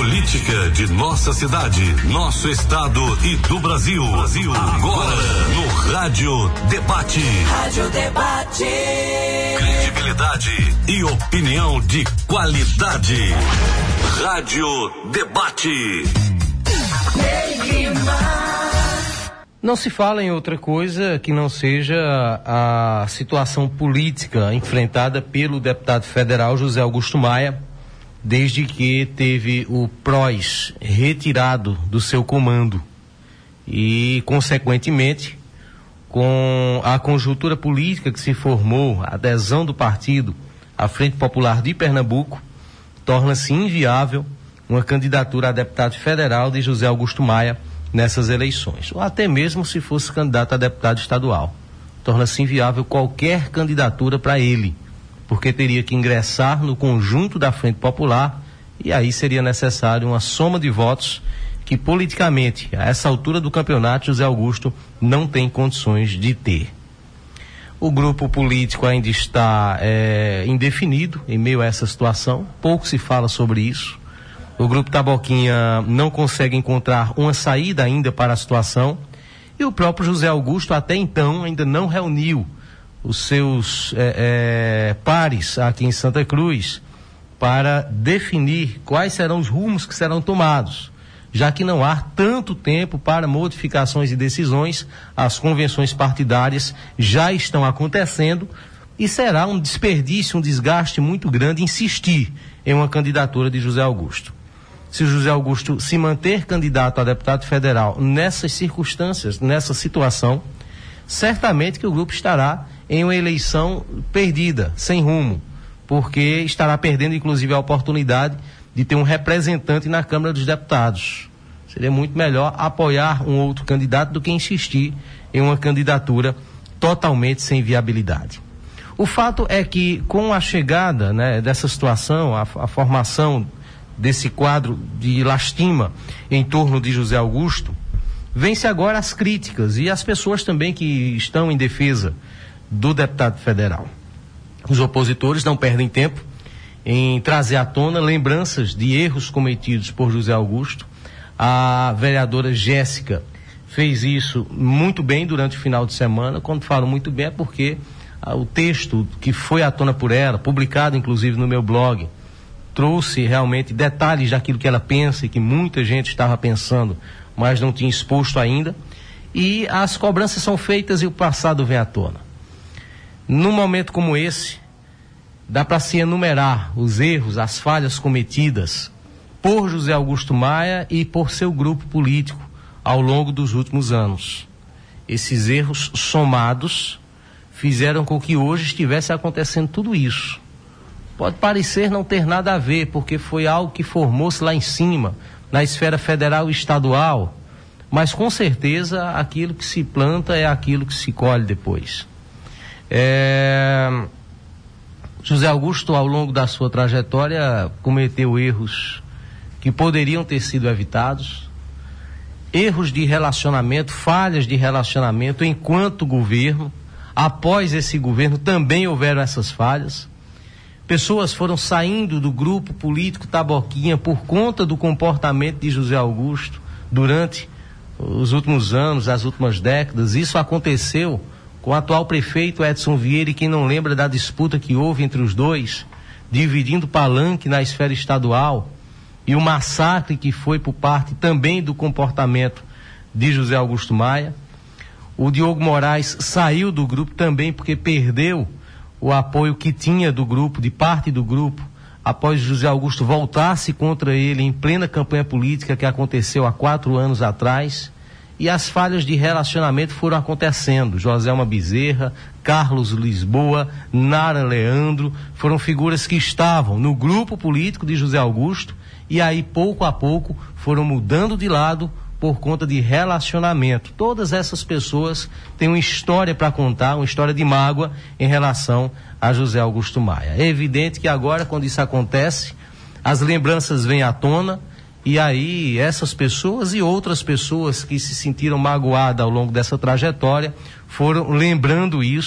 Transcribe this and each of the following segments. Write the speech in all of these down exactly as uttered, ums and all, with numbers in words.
política de nossa cidade, nosso estado e do Brasil. Brasil. Agora no Rádio Debate. Rádio Debate. Credibilidade e opinião de qualidade. Rádio Debate. Não se fala em outra coisa que não seja a situação política enfrentada pelo deputado federal José Augusto Maia, desde que teve o P R O S retirado do seu comando e, consequentemente, com a conjuntura política que se formou, a adesão do partido à Frente Popular de Pernambuco, torna-se inviável uma candidatura a deputado federal de José Augusto Maia nessas eleições, ou até mesmo se fosse candidato a deputado estadual. Torna-se inviável qualquer candidatura para ele, porque teria que ingressar no conjunto da Frente Popular e aí seria necessário uma soma de votos que politicamente, a essa altura do campeonato, José Augusto não tem condições de ter. O grupo político ainda está é, indefinido em meio a essa situação, pouco se fala sobre isso. O grupo Taboquinha não consegue encontrar uma saída ainda para a situação e o próprio José Augusto até então ainda não reuniu os seus é, é, pares aqui em Santa Cruz para definir quais serão os rumos que serão tomados, já que não há tanto tempo para modificações e decisões. As convenções partidárias já estão acontecendo e será um desperdício, um desgaste muito grande insistir em uma candidatura de José Augusto. Se o José Augusto se manter candidato a deputado federal nessas circunstâncias, nessa situação, certamente que o grupo estará em uma eleição perdida, sem rumo, porque estará perdendo inclusive a oportunidade de ter um representante na Câmara dos Deputados. Seria muito melhor apoiar um outro candidato do que insistir em uma candidatura totalmente sem viabilidade. O fato é que com a chegada, né, dessa situação, a, a formação desse quadro de lastima em torno de José Augusto, vem-se agora as críticas e as pessoas também que estão em defesa do deputado federal. Os opositores não perdem tempo em trazer à tona lembranças de erros cometidos por José Augusto. A vereadora Jéssica fez isso muito bem durante o final de semana. Quando falo muito bem é porque ah, o texto que foi à tona por ela, publicado inclusive no meu blog, trouxe realmente detalhes daquilo que ela pensa e que muita gente estava pensando, mas não tinha exposto ainda. E as cobranças são feitas e o passado vem à tona. Num momento como esse, dá para se enumerar os erros, as falhas cometidas por José Augusto Maia e por seu grupo político ao longo dos últimos anos. Esses erros somados fizeram com que hoje estivesse acontecendo tudo isso. Pode parecer não ter nada a ver, porque foi algo que formou-se lá em cima, na esfera federal e estadual, mas com certeza aquilo que se planta é aquilo que se colhe depois. É... José Augusto, ao longo da sua trajetória, cometeu erros que poderiam ter sido evitados, erros de relacionamento, falhas de relacionamento enquanto governo. Após esse governo também houveram essas falhas. Pessoas foram saindo do grupo político Taboquinha por conta do comportamento de José Augusto durante os últimos anos, as últimas décadas. Isso aconteceu com o atual prefeito Edson Vieira, e quem não lembra da disputa que houve entre os dois, dividindo palanque na esfera estadual, e o massacre que foi por parte também do comportamento de José Augusto Maia. O Diogo Moraes saiu do grupo também porque perdeu o apoio que tinha do grupo, de parte do grupo, após José Augusto voltar-se contra ele em plena campanha política que aconteceu há quatro anos atrás. E as falhas de relacionamento foram acontecendo. Joselma Bezerra, Carlos Lisboa, Nara Leandro, foram figuras que estavam no grupo político de José Augusto e aí pouco a pouco foram mudando de lado por conta de relacionamento. Todas essas pessoas têm uma história para contar, uma história de mágoa em relação a José Augusto Maia. É evidente que agora, quando isso acontece, as lembranças vêm à tona. E aí essas pessoas e outras pessoas que se sentiram magoadas ao longo dessa trajetória foram lembrando isso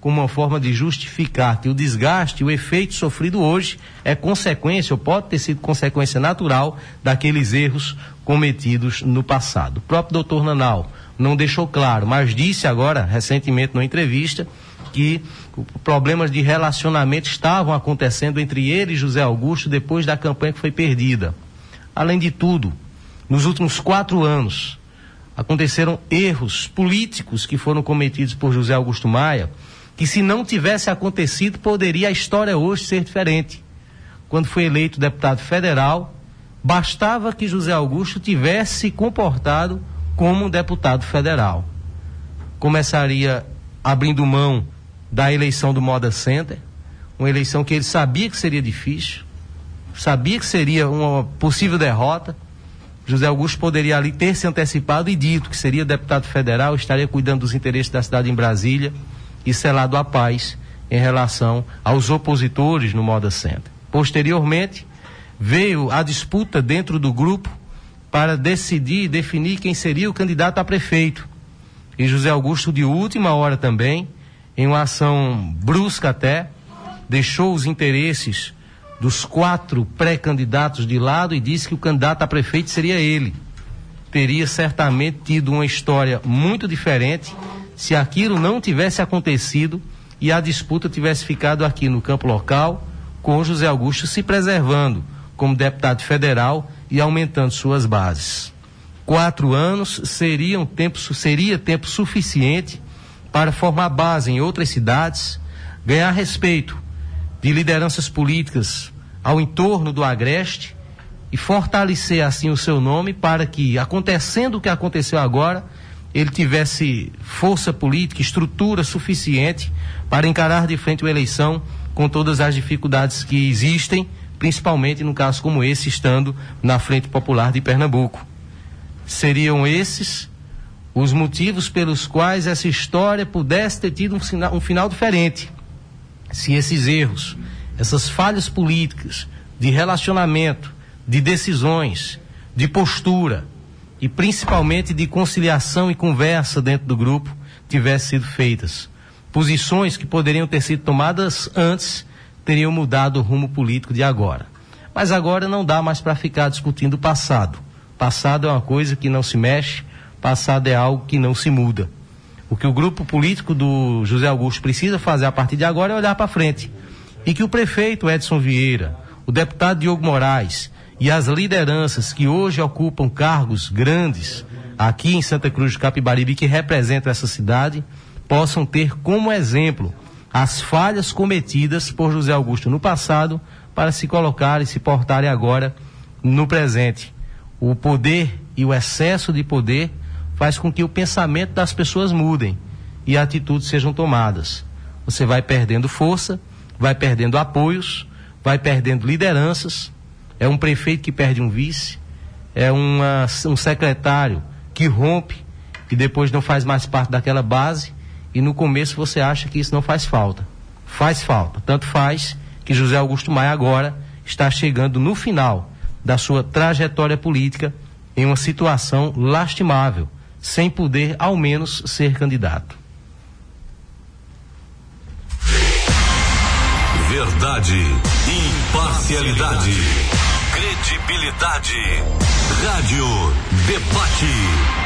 como uma forma de justificar que o desgaste, o efeito sofrido hoje é consequência, ou pode ter sido consequência natural daqueles erros cometidos no passado. O próprio doutor Nanau não deixou claro, mas disse agora, recentemente, numa entrevista, que problemas de relacionamento estavam acontecendo entre ele e José Augusto depois da campanha que foi perdida. Além de tudo, nos últimos quatro anos, aconteceram erros políticos que foram cometidos por José Augusto Maia, que se não tivesse acontecido, poderia a história hoje ser diferente. Quando foi eleito deputado federal, bastava que José Augusto tivesse se comportado como um deputado federal. Começaria abrindo mão da eleição do Moda Center, uma eleição que ele sabia que seria difícil, sabia que seria uma possível derrota. José Augusto poderia ali ter se antecipado e dito que seria deputado federal, estaria cuidando dos interesses da cidade em Brasília e selado a paz em relação aos opositores no Moda Center. Posteriormente, veio a disputa dentro do grupo para decidir e definir quem seria o candidato a prefeito. E José Augusto, de última hora também, em uma ação brusca até, deixou os interesses dos quatro pré-candidatos de lado e disse que o candidato a prefeito seria ele. Teria certamente tido uma história muito diferente se aquilo não tivesse acontecido e a disputa tivesse ficado aqui no campo local, com José Augusto se preservando como deputado federal e aumentando suas bases. Quatro anos seriam tempo, seria tempo suficiente para formar base em outras cidades, ganhar respeito de lideranças políticas ao entorno do Agreste e fortalecer assim o seu nome para que, acontecendo o que aconteceu agora, ele tivesse força política, estrutura suficiente para encarar de frente uma eleição com todas as dificuldades que existem, principalmente num caso como esse, estando na Frente Popular de Pernambuco. Seriam esses os motivos pelos quais essa história pudesse ter tido um, sina- um final diferente. Se esses erros, essas falhas políticas, de relacionamento, de decisões, de postura e principalmente de conciliação e conversa dentro do grupo tivessem sido feitas. Posições que poderiam ter sido tomadas antes teriam mudado o rumo político de agora. Mas agora não dá mais para ficar discutindo o passado. Passado é uma coisa que não se mexe, passado é algo que não se muda. O que o grupo político do José Augusto precisa fazer a partir de agora é olhar para frente. E que o prefeito Edson Vieira, o deputado Diogo Moraes e as lideranças que hoje ocupam cargos grandes aqui em Santa Cruz do Capibaribe, que representam essa cidade, possam ter como exemplo as falhas cometidas por José Augusto no passado para se colocarem e se portarem agora no presente. O poder e o excesso de poder faz com que o pensamento das pessoas mudem e atitudes sejam tomadas. Você vai perdendo força, vai perdendo apoios, vai perdendo lideranças. É um prefeito que perde um vice, é uma, um secretário que rompe e depois não faz mais parte daquela base, e no começo você acha que isso não faz falta. Faz falta, tanto faz que José Augusto Maia agora está chegando no final da sua trajetória política em uma situação lastimável, sem poder ao menos ser candidato. Verdade, imparcialidade, credibilidade. Rádio Debate.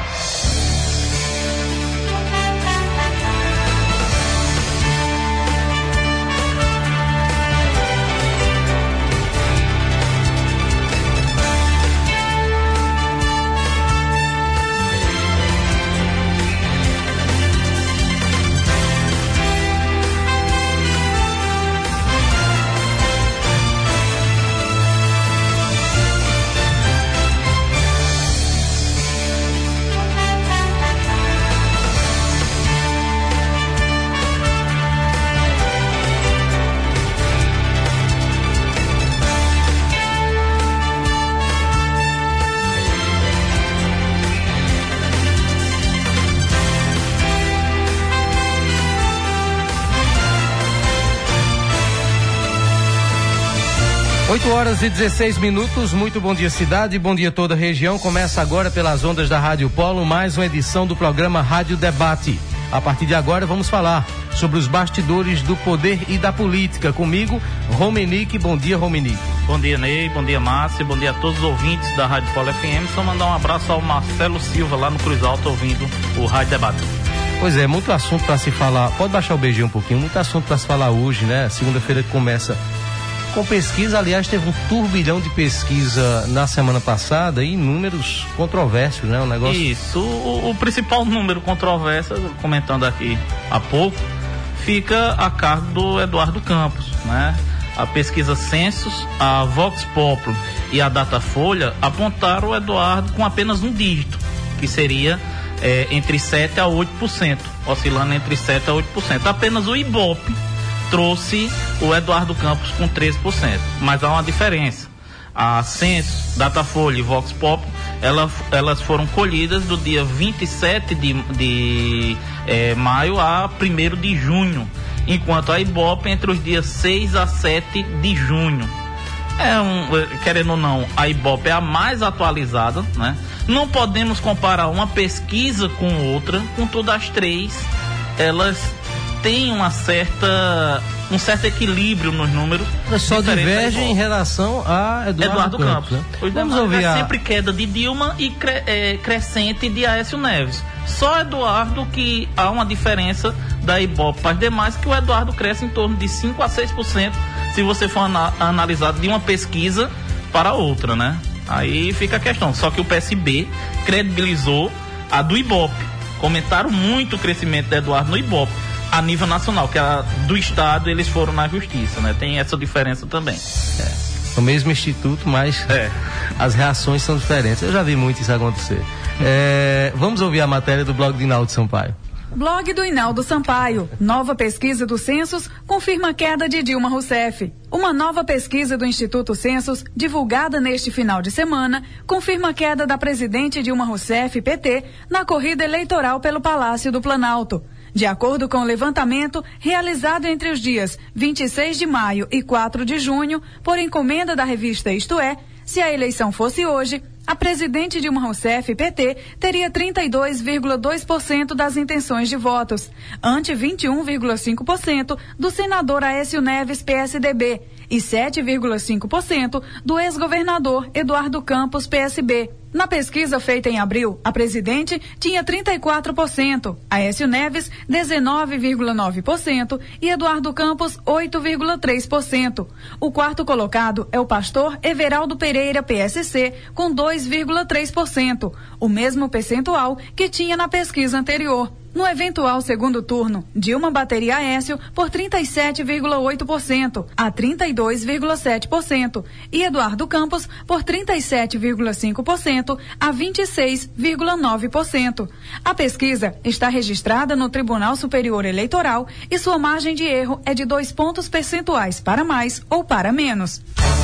oito horas e dezesseis minutos, muito bom dia cidade, bom dia toda a região. Começa agora pelas ondas da Rádio Polo mais uma edição do programa Rádio Debate. A partir de agora vamos falar sobre os bastidores do poder e da política. Comigo, Romenick. Bom dia, Romenick. Bom dia, Ney. Bom dia, Márcio. Bom dia a todos os ouvintes da Rádio Polo F M. Só mandar um abraço ao Marcelo Silva lá no Cruz Alto ouvindo o Rádio Debate. Pois é, muito assunto para se falar. Pode baixar o beijinho um pouquinho. Muito assunto para se falar hoje, né? Segunda-feira começa com pesquisa. Aliás, teve um turbilhão de pesquisa na semana passada e números controversos, né? Um negócio... Isso. O, o principal número controverso, comentando aqui há pouco, fica a cargo do Eduardo Campos, né? A pesquisa Census, a Vox Populi e a Datafolha apontaram o Eduardo com apenas um dígito, que seria é, entre sete a oito por cento, oscilando entre sete a oito por cento. Apenas o Ibope trouxe o Eduardo Campos com treze por cento, mas há uma diferença. A Census, Datafolha e Vox Populi, ela, elas foram colhidas do dia vinte e sete de, de é, maio a primeiro de junho, enquanto a Ibope entre os dias seis a sete de junho. É um, querendo ou não, a Ibope é a mais atualizada, né? Não podemos comparar uma pesquisa com outra, contudo as três, elas têm uma certa, um certo equilíbrio nos números. Elas só divergem em relação a Eduardo, Eduardo Campos. Campos, né? Vamos ouvir a... sempre queda de Dilma e cre, é, crescente de Aécio Neves. Só Eduardo que há uma diferença da Ibope para as demais, que o Eduardo cresce em torno de cinco a seis por cento se você for ana- analisado de uma pesquisa para outra, né? Aí fica a questão. Só que o P S B credibilizou a do Ibope. Comentaram muito o crescimento de Eduardo no Ibope a nível nacional, que a do Estado eles foram na justiça, né? Tem essa diferença também. É, o mesmo instituto, mas é. as reações são diferentes. Eu já vi muito isso acontecer. É, vamos ouvir a matéria do blog do Inaldo Sampaio. Blog do Inaldo Sampaio. Nova pesquisa do Census confirma queda de Dilma Rousseff. Uma nova pesquisa do Instituto Census, divulgada neste final de semana, confirma a queda da presidente Dilma Rousseff, P T, na corrida eleitoral pelo Palácio do Planalto. De acordo com o levantamento realizado entre os dias vinte e seis de maio e quatro de junho, por encomenda da revista Isto É, se a eleição fosse hoje, a presidente Dilma Rousseff, P T, teria trinta e dois vírgula dois por cento das intenções de votos, ante vinte e um vírgula cinco por cento do senador Aécio Neves, P S D B, e sete vírgula cinco por cento do ex-governador Eduardo Campos, P S B. Na pesquisa feita em abril, a presidente tinha trinta e quatro por cento, Aécio Neves dezenove vírgula nove por cento e Eduardo Campos oito vírgula três por cento. O quarto colocado é o pastor Everaldo Pereira, P S C, com dois vírgula três por cento, o mesmo percentual que tinha na pesquisa anterior. No eventual segundo turno, Dilma bateria Aécio por trinta e sete vírgula oito por cento a trinta e dois vírgula sete por cento e Eduardo Campos por trinta e sete vírgula cinco por cento a vinte e seis vírgula nove por cento. A pesquisa está registrada no Tribunal Superior Eleitoral e sua margem de erro é de dois pontos percentuais para mais ou para menos.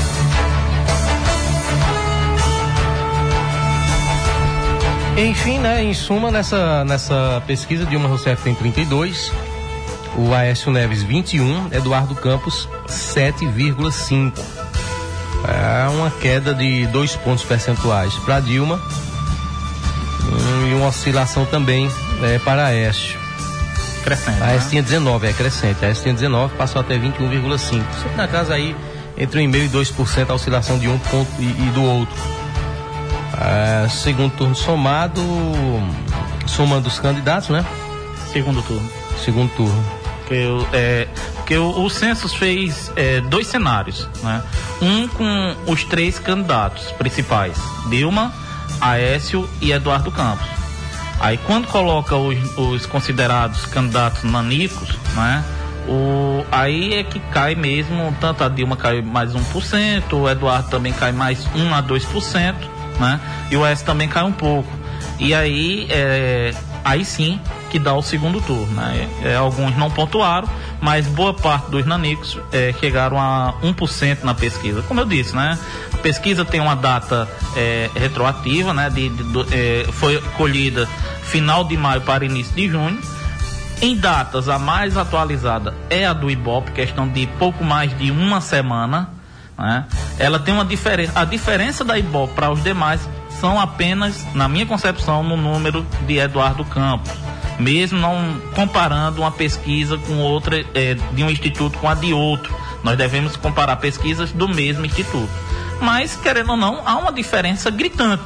Enfim, né, em suma, nessa, nessa pesquisa, Dilma Rousseff tem trinta e dois, o Aécio Neves vinte e um, Eduardo Campos sete vírgula cinco. É uma queda de dois pontos percentuais para Dilma hum, e uma oscilação também é, para Aécio. Crescente. A Aécio né? tinha dezenove, é crescente. A Aécio tinha dezenove, passou até vinte e um vírgula cinco. Sempre na casa aí, entre um vírgula cinco e dois por cento a oscilação de um ponto e, e do outro. É, segundo turno somado, somando os candidatos, né? Segundo turno. Segundo turno. Porque, é, porque o, o Census fez é, dois cenários, né? Um com os três candidatos principais, Dilma, Aécio e Eduardo Campos. Aí quando coloca os, os considerados candidatos nanicos, né? O, aí é que cai mesmo, tanto a Dilma cai mais um por cento, o Eduardo também cai mais um a dois por cento, né? E o Aécio também cai um pouco. E aí, é, aí sim que dá o segundo turno, né? É, alguns não pontuaram, mas boa parte dos nanicos é, chegaram a um por cento na pesquisa. Como eu disse, né? A pesquisa tem uma data é, retroativa, né? De, de, de, é, foi colhida final de maio para início de junho. Em datas, a mais atualizada é a do Ibope, questão de pouco mais de uma semana, né? Ela tem uma diferença, a diferença da Ibope para os demais são apenas, na minha concepção, no número de Eduardo Campos. mesmo não comparando uma pesquisa com outra, é, de um instituto com a de outro. Nós devemos comparar pesquisas do mesmo instituto. Mas, querendo ou não, há uma diferença gritante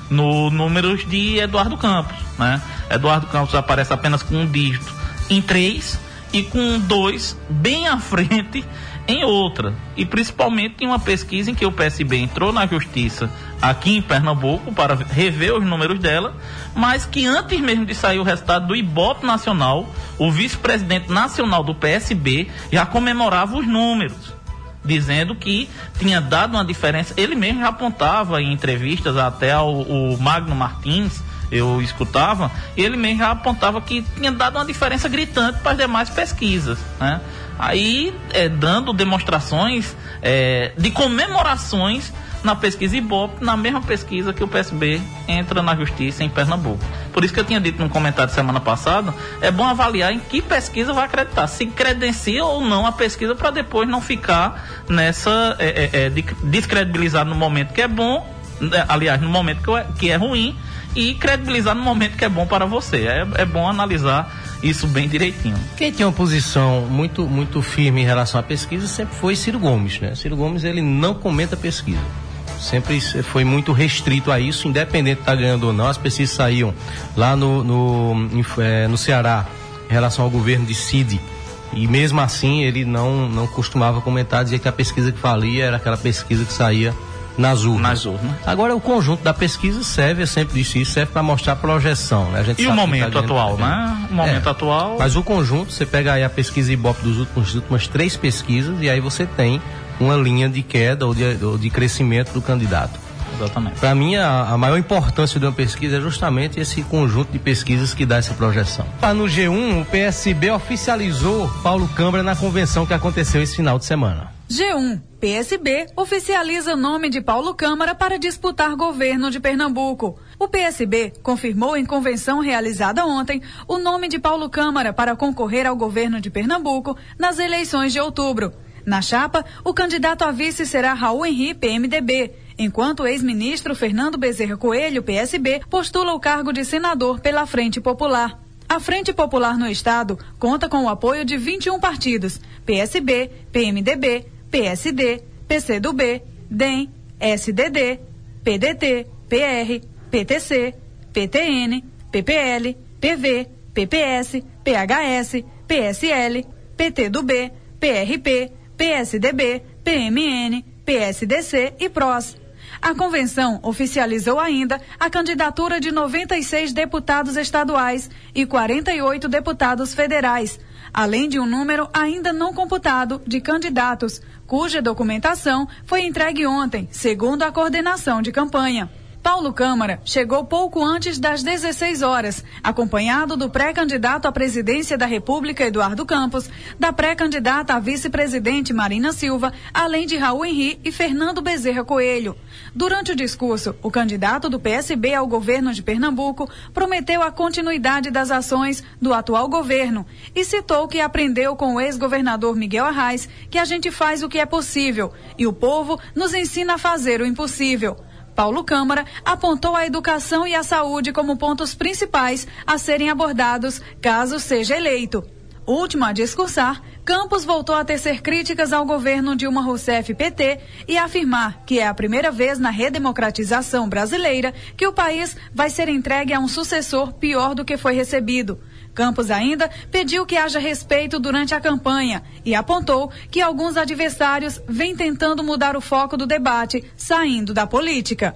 no números de Eduardo Campos, né? Eduardo Campos aparece apenas com um dígito em três e com dois bem à frente em outra, e principalmente em uma pesquisa em que o P S B entrou na justiça aqui em Pernambuco para rever os números dela, mas que antes mesmo de sair o resultado do Ibope Nacional, o vice-presidente nacional do P S B já comemorava os números, dizendo que tinha dado uma diferença. Ele mesmo já apontava em entrevistas até ao, ao Magno Martins, eu escutava, ele mesmo já apontava que tinha dado uma diferença gritante para as demais pesquisas, né? Aí, é, dando demonstrações é, de comemorações na pesquisa Ibope, na mesma pesquisa que o P S B entra na justiça em Pernambuco. Por isso que eu tinha dito num comentário semana passada, é bom avaliar em que pesquisa vai acreditar, se credencia ou não a pesquisa, para depois não ficar nessa, é, é, de, descredibilizado no momento que é bom, aliás, no momento que é, que é ruim, e credibilizar no momento que é bom para você. É, é bom analisar isso bem direitinho. Quem tinha uma posição muito, muito firme em relação à pesquisa sempre foi Ciro Gomes, né? Ciro Gomes, ele não comenta pesquisa. Sempre foi muito restrito a isso, independente de estar ganhando ou não. As pesquisas saíam lá no, no, no Ceará em relação ao governo de Cid, e mesmo assim ele não, não costumava comentar, dizer que a pesquisa que valia era aquela pesquisa que saía nas urnas. Nas urnas. Agora, o conjunto da pesquisa serve, eu sempre disse isso, serve para mostrar projeção, né? A gente e sabe o momento tá atual, ganhando, né? O momento é, atual... Mas o conjunto, você pega aí a pesquisa Ibope dos últimos, das últimas três pesquisas, e aí você tem uma linha de queda ou de, ou de crescimento do candidato. Exatamente. Para mim, a, a maior importância de uma pesquisa é justamente esse conjunto de pesquisas que dá essa projeção. Lá no G um, o P S B oficializou Paulo Câmara na convenção que aconteceu esse final de semana. G um. P S B oficializa o nome de Paulo Câmara para disputar governo de Pernambuco. O P S B confirmou em convenção realizada ontem o nome de Paulo Câmara para concorrer ao governo de Pernambuco nas eleições de outubro. Na chapa, o candidato a vice será Raul Henri, P M D B, enquanto o ex-ministro Fernando Bezerra Coelho, P S B, postula o cargo de senador pela Frente Popular. A Frente Popular no estado conta com o apoio de vinte e um partidos: P S B, P M D B, P S D, P C do B, D E M, S D D, P D T, P R, P T C, P T N, P P L, P V, P P S, P H S, P S L, P T do B, P R P, P S D B, P M N, P S D C e P R O S. A convenção oficializou ainda a candidatura de noventa e seis deputados estaduais e quarenta e oito deputados federais, além de um número ainda não computado de candidatos, cuja documentação foi entregue ontem, segundo a coordenação de campanha. Paulo Câmara chegou pouco antes das dezesseis horas, acompanhado do pré-candidato à presidência da República, Eduardo Campos, da pré-candidata à vice-presidente, Marina Silva, além de Raul Henri e Fernando Bezerra Coelho. Durante o discurso, o candidato do P S B ao governo de Pernambuco prometeu a continuidade das ações do atual governo e citou que aprendeu com o ex-governador Miguel Arraes que a gente faz o que é possível e o povo nos ensina a fazer o impossível. Paulo Câmara apontou a educação e a saúde como pontos principais a serem abordados caso seja eleito. Último a discursar, Campos voltou a tecer críticas ao governo Dilma Rousseff P T e a afirmar que é a primeira vez na redemocratização brasileira que o país vai ser entregue a um sucessor pior do que foi recebido. Campos ainda pediu que haja respeito durante a campanha e apontou que alguns adversários vêm tentando mudar o foco do debate, saindo da política.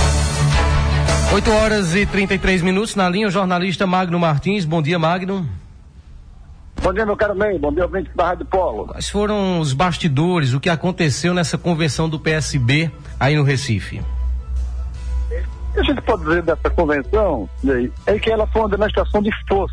oito horas e trinta e três minutos, na linha o jornalista Magno Martins. Bom dia, Magno. Bom dia, meu caro meio. Bom dia, ouvinte da Rádio Polo. Quais foram os bastidores, o que aconteceu nessa convenção do P S B aí no Recife? O que a gente pode dizer dessa convenção é que ela foi uma demonstração de força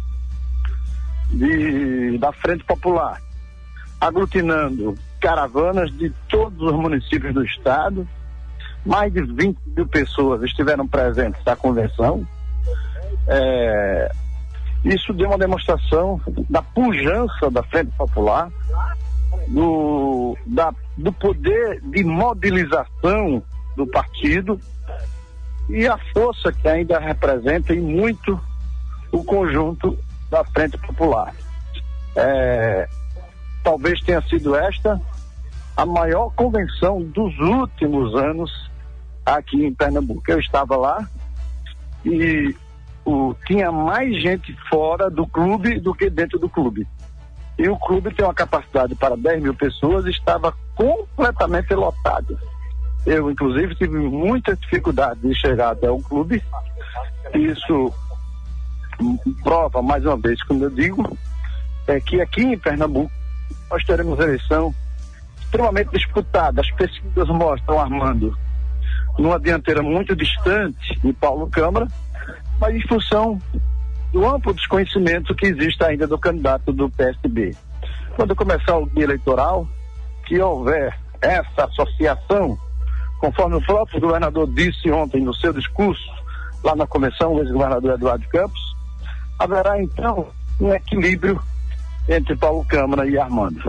de, da Frente Popular, aglutinando caravanas de todos os municípios do estado. Mais de vinte mil pessoas estiveram presentes na convenção. É, isso deu uma demonstração da pujança da Frente Popular, do, da, do poder de mobilização do partido e a força que ainda representa em muito o conjunto da Frente Popular. É, talvez tenha sido esta a maior convenção dos últimos anos aqui em Pernambuco. Eu estava lá e o, tinha mais gente fora do clube do que dentro do clube. E o clube tem uma capacidade para dez mil pessoas e estava completamente lotado. Eu, inclusive, tive muita dificuldade de chegar até o clube. Isso prova, mais uma vez, como eu digo, é que aqui em Pernambuco nós teremos eleição extremamente disputada. As pesquisas mostram Armando numa dianteira muito distante de Paulo Câmara, mas em função do amplo desconhecimento que existe ainda do candidato do P S B. Quando começar o dia eleitoral, que houver essa associação, conforme o próprio governador disse ontem no seu discurso, lá na comissão, o ex-governador Eduardo Campos, haverá então um equilíbrio entre Paulo Câmara e Armando.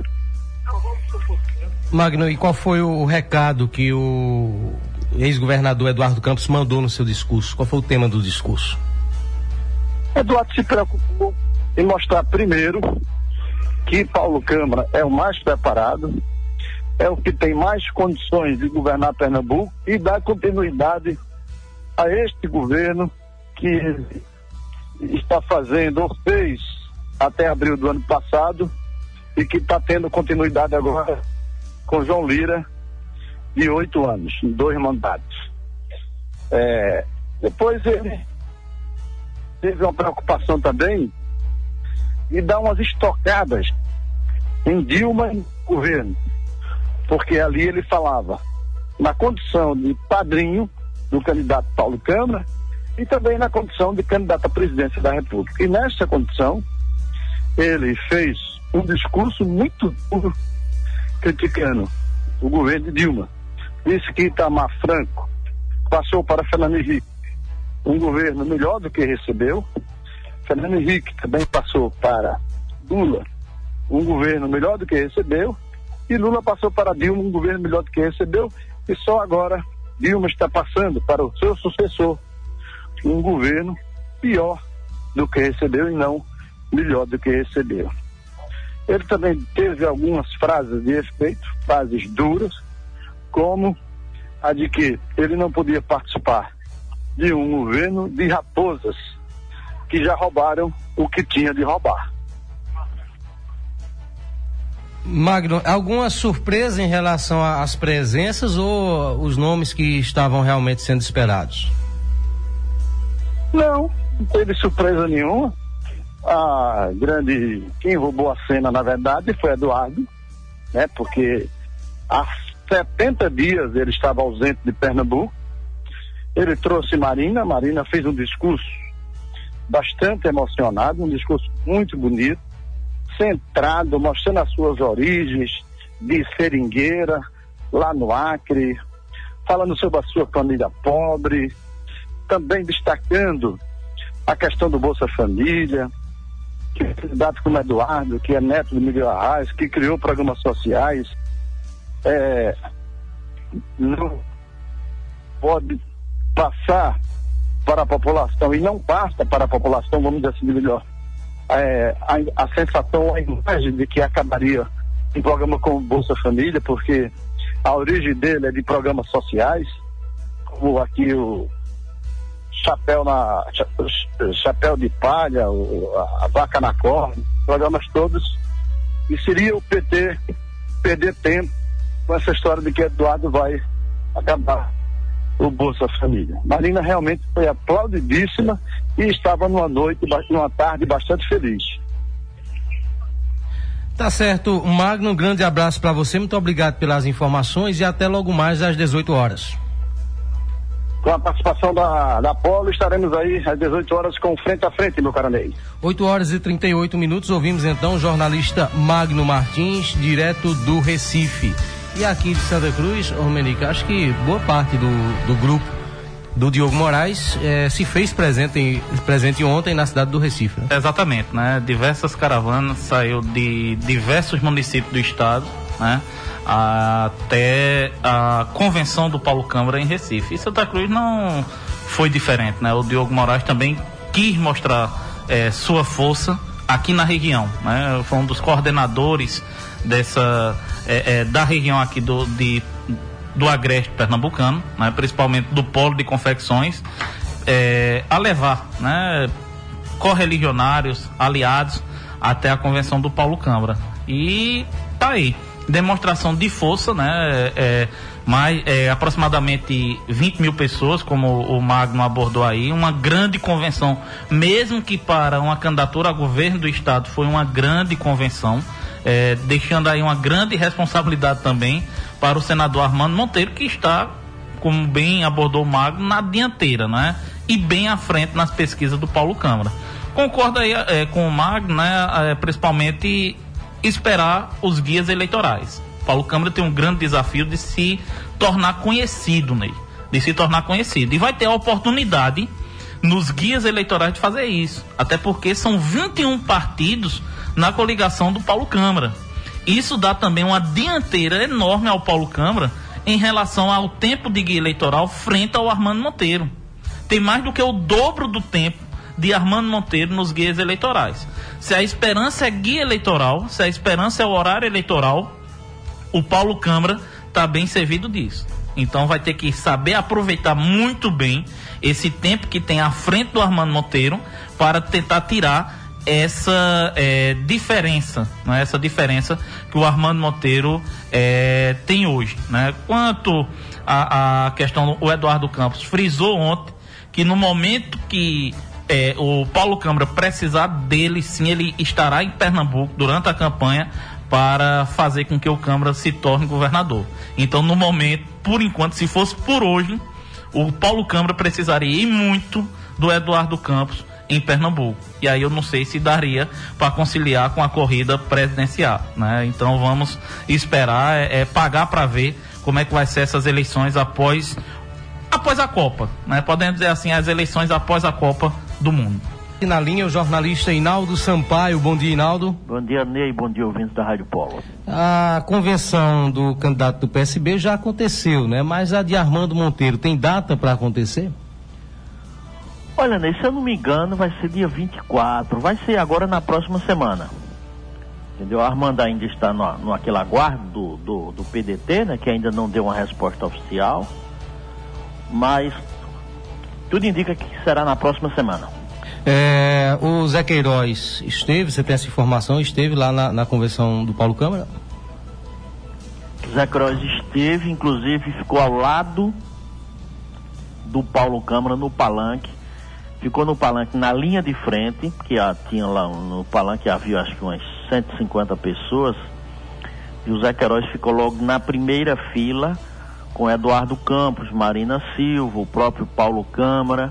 Magno, e qual foi o recado que o ex-governador Eduardo Campos mandou no seu discurso? Qual foi o tema do discurso? Eduardo se preocupou em mostrar primeiro que Paulo Câmara é o mais preparado, é o que tem mais condições de governar Pernambuco e dar continuidade a este governo que está fazendo, ou fez até abril do ano passado, e que está tendo continuidade agora com João Lira, de oito anos, em dois mandatos. É, depois ele teve uma preocupação também de dar umas estocadas em Dilma e no governo, porque ali ele falava na condição de padrinho do candidato Paulo Câmara e também na condição de candidato à presidência da República. E nessa condição ele fez um discurso muito duro criticando o governo de Dilma. Disse que Itamar Franco passou para Fernando Henrique um governo melhor do que recebeu. Fernando Henrique também passou para Lula um governo melhor do que recebeu. E Lula passou para Dilma um governo melhor do que recebeu. E só agora Dilma está passando para o seu sucessor um governo pior do que recebeu e não melhor do que recebeu. Ele também teve algumas frases de efeito, frases duras, como a de que ele não podia participar de um governo de raposas que já roubaram o que tinha de roubar. Magno, alguma surpresa em relação às presenças ou os nomes que estavam realmente sendo esperados? Não, não teve surpresa nenhuma. A grande, quem roubou a cena, na verdade, foi Eduardo, né? Porque há setenta dias ele estava ausente de Pernambuco. Ele trouxe Marina, Marina fez um discurso bastante emocionado, um discurso muito bonito, centrado, mostrando as suas origens de seringueira, lá no Acre, falando sobre a sua família pobre, também destacando a questão do Bolsa Família, que o candidato como Eduardo, que é neto do Miguel Arraes, que criou programas sociais, é, não pode passar para a população, e não passa para a população, vamos dizer assim melhor, é, a, a sensação, a imagem de que acabaria um programa como Bolsa Família, porque a origem dele é de programas sociais, como aqui o Chapéu, na, chapéu de Palha, o, a, a Vaca na Corda, programas todos, e seria o P T perder tempo com essa história de que Eduardo vai acabar o Bolsa Família. Marina realmente foi aplaudidíssima e estava numa noite, numa tarde bastante feliz. Tá certo, Magno, um grande abraço para você, muito obrigado pelas informações e até logo mais às dezoito horas. Com a participação da, da Polo, estaremos aí às dezoito horas com Frente a Frente, meu caro Ney. oito horas e trinta e oito minutos, ouvimos então o jornalista Magno Martins, direto do Recife. E aqui de Santa Cruz, Romenica, acho que boa parte do, do grupo do Diogo Moraes eh, se fez presente, em, presente ontem na cidade do Recife. Né? Exatamente, né? Diversas caravanas saiu de diversos municípios do estado, né? Até a convenção do Paulo Câmara em Recife. E Santa Cruz não foi diferente, né? O Diogo Moraes também quis mostrar eh, sua força aqui na região, né? Foi um dos coordenadores dessa, é, é, da região aqui do, de, do Agreste Pernambucano, né? Principalmente do polo de confecções, é, a levar, né, correligionários, aliados, até a convenção do Paulo Câmara. E tá aí, demonstração de força, né? É, mais, é, aproximadamente vinte mil pessoas, como o Magno abordou aí, uma grande convenção, mesmo que para uma candidatura a governo do estado foi uma grande convenção, é, deixando aí uma grande responsabilidade também para o senador Armando Monteiro, que está, como bem abordou o Magno, na dianteira, né? E bem à frente nas pesquisas do Paulo Câmara. Concordo aí é, com o Magno, né? É, principalmente esperar os guias eleitorais. Paulo Câmara tem um grande desafio de se tornar conhecido, Ney, de se tornar conhecido. E vai ter a oportunidade nos guias eleitorais de fazer isso. Até porque são vinte e um partidos na coligação do Paulo Câmara. Isso dá também uma dianteira enorme ao Paulo Câmara em relação ao tempo de guia eleitoral frente ao Armando Monteiro. Tem mais do que o dobro do tempo de Armando Monteiro nos guias eleitorais. Se a esperança é guia eleitoral, se a esperança é o horário eleitoral, o Paulo Câmara está bem servido disso. Então vai ter que saber aproveitar muito bem esse tempo que tem à frente do Armando Monteiro para tentar tirar essa é, diferença, né? Essa diferença que o Armando Monteiro é, tem hoje, né? Quanto a, a questão, o Eduardo Campos frisou ontem que no momento que é, o Paulo Câmara precisar dele, sim, ele estará em Pernambuco durante a campanha para fazer com que o Câmara se torne governador. Então, no momento, por enquanto, se fosse por hoje, o Paulo Câmara precisaria ir muito do Eduardo Campos em Pernambuco. E aí eu não sei se daria para conciliar com a corrida presidencial, né? Então vamos esperar, é, é pagar para ver como é que vai ser essas eleições após, após a Copa, né? Podemos dizer assim, as eleições após a Copa do Mundo. E na linha o jornalista Hinaldo Sampaio. Bom dia, Hinaldo. Bom dia, Ney. Bom dia, ouvintes da Rádio Polo. A convenção do candidato do P S B já aconteceu, né? Mas a de Armando Monteiro tem data para acontecer? Olha, Ney, se eu não me engano, vai ser dia vinte e quatro. Vai ser agora na próxima semana. Entendeu? A Armando ainda está no, no aquele aguardo do, do, do P D T, né? Que ainda não deu uma resposta oficial. Mas tudo indica que será na próxima semana. É, o Zé Queiroz esteve, você tem essa informação, esteve lá na, na convenção do Paulo Câmara? Zé Queiroz esteve, inclusive ficou ao lado do Paulo Câmara no palanque, ficou no palanque na linha de frente, que a, tinha lá no palanque havia acho que umas cento e cinquenta pessoas, e o Zé Queiroz ficou logo na primeira fila com Eduardo Campos, Marina Silva, o próprio Paulo Câmara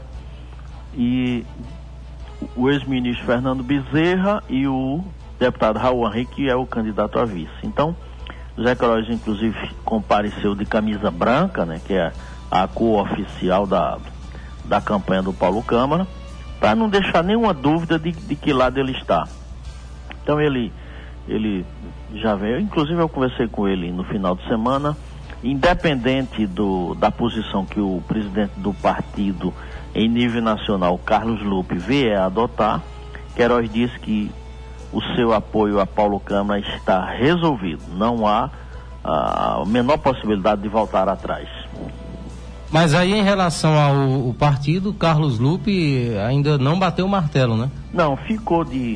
e o ex-ministro Fernando Bezerra e o deputado Raul Henrique, que é o candidato a vice. Então, Zé Queiroz, inclusive, compareceu de camisa branca, né, que é a cor oficial da, da campanha do Paulo Câmara, para não deixar nenhuma dúvida de, de que lado ele está. Então, ele, ele já veio, inclusive eu conversei com ele no final de semana, independente do, da posição que o presidente do partido em nível nacional, Carlos Lupe, vier a adotar, Queiroz disse que o seu apoio a Paulo Câmara está resolvido. Não há a menor possibilidade de voltar atrás. Mas aí, em relação ao, ao partido, Carlos Lupe ainda não bateu o martelo, né? Não, ficou de,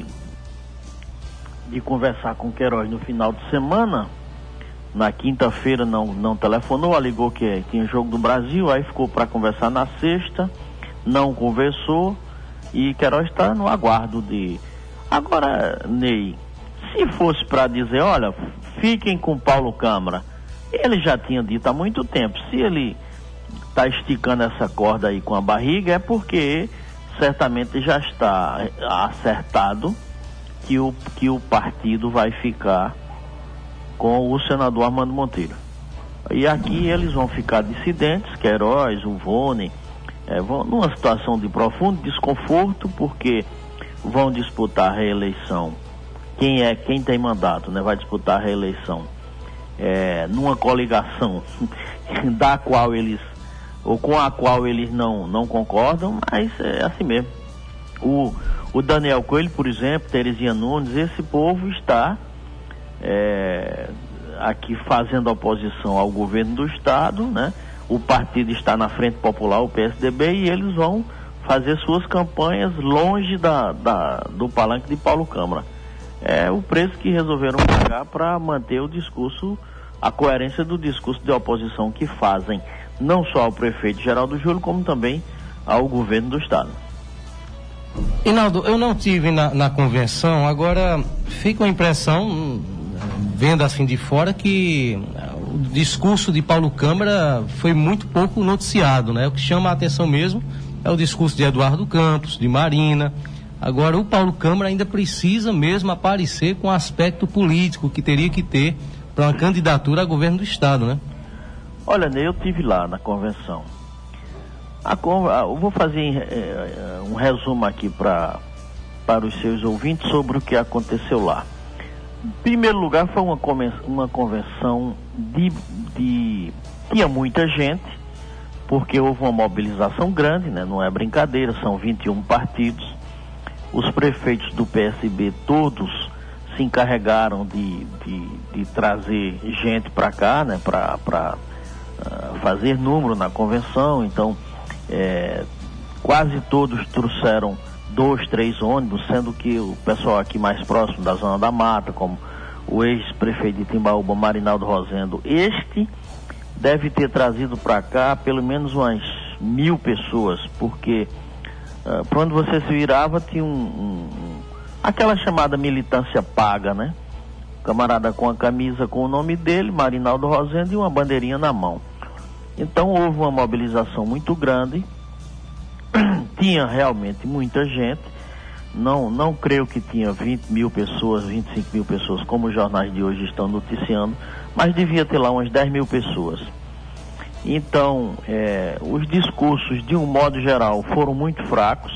de conversar com Queiroz no final de semana. Na quinta-feira não, não telefonou, alegou que tinha jogo do Brasil, aí ficou para conversar na sexta. Não conversou e Queiroz está no aguardo de... Agora, Ney, se fosse para dizer, olha, fiquem com Paulo Câmara, ele já tinha dito há muito tempo. Se ele está esticando essa corda aí com a barriga, é porque certamente já está acertado que o, que o partido vai ficar com o senador Armando Monteiro. E aqui eles vão ficar dissidentes, Queiroz, o Vone, É, vão numa situação de profundo desconforto, porque vão disputar a reeleição. Quem é, quem tem mandato, né, vai disputar a reeleição é, numa coligação da qual eles, ou com a qual eles não, não concordam, mas é assim mesmo. O, o Daniel Coelho, por exemplo, Terezinha Nunes, esse povo está é, aqui fazendo oposição ao governo do Estado, né? O partido está na Frente Popular, o P S D B, e eles vão fazer suas campanhas longe da, da, do palanque de Paulo Câmara. É o preço que resolveram pagar para manter o discurso, a coerência do discurso de oposição que fazem, não só ao prefeito Geraldo Júlio, como também ao governo do Estado. Hinaldo, eu não tive na, na convenção, agora fica a impressão, vendo assim de fora, que o discurso de Paulo Câmara foi muito pouco noticiado, né? O que chama a atenção mesmo é o discurso de Eduardo Campos, de Marina. Agora, o Paulo Câmara ainda precisa mesmo aparecer com o aspecto político que teria que ter para uma candidatura a governo do Estado, né? Olha, Ney, eu estive lá na convenção. A, eu vou fazer é, um resumo aqui pra, para os seus ouvintes sobre o que aconteceu lá. Em primeiro lugar, foi uma convenção, uma convenção de, de... Tinha muita gente, porque houve uma mobilização grande, né? Não é brincadeira, são vinte e um partidos. Os prefeitos do P S B todos se encarregaram de, de, de trazer gente para cá, né? Para uh, fazer número na convenção. Então, é, quase todos trouxeram dois, três ônibus, sendo que o pessoal aqui mais próximo da Zona da Mata, como o ex-prefeito de Timbaúba, Marinaldo Rosendo, este deve ter trazido para cá pelo menos umas mil pessoas, porque uh, para onde você se virava tinha um, um, aquela chamada militância paga, né? Camarada com a camisa com o nome dele, Marinaldo Rosendo, e uma bandeirinha na mão. Então houve uma mobilização muito grande, tinha realmente muita gente, não, não creio que tinha vinte mil pessoas, vinte e cinco mil pessoas, como os jornais de hoje estão noticiando, mas devia ter lá umas dez mil pessoas. Então, é, os discursos, de um modo geral, foram muito fracos,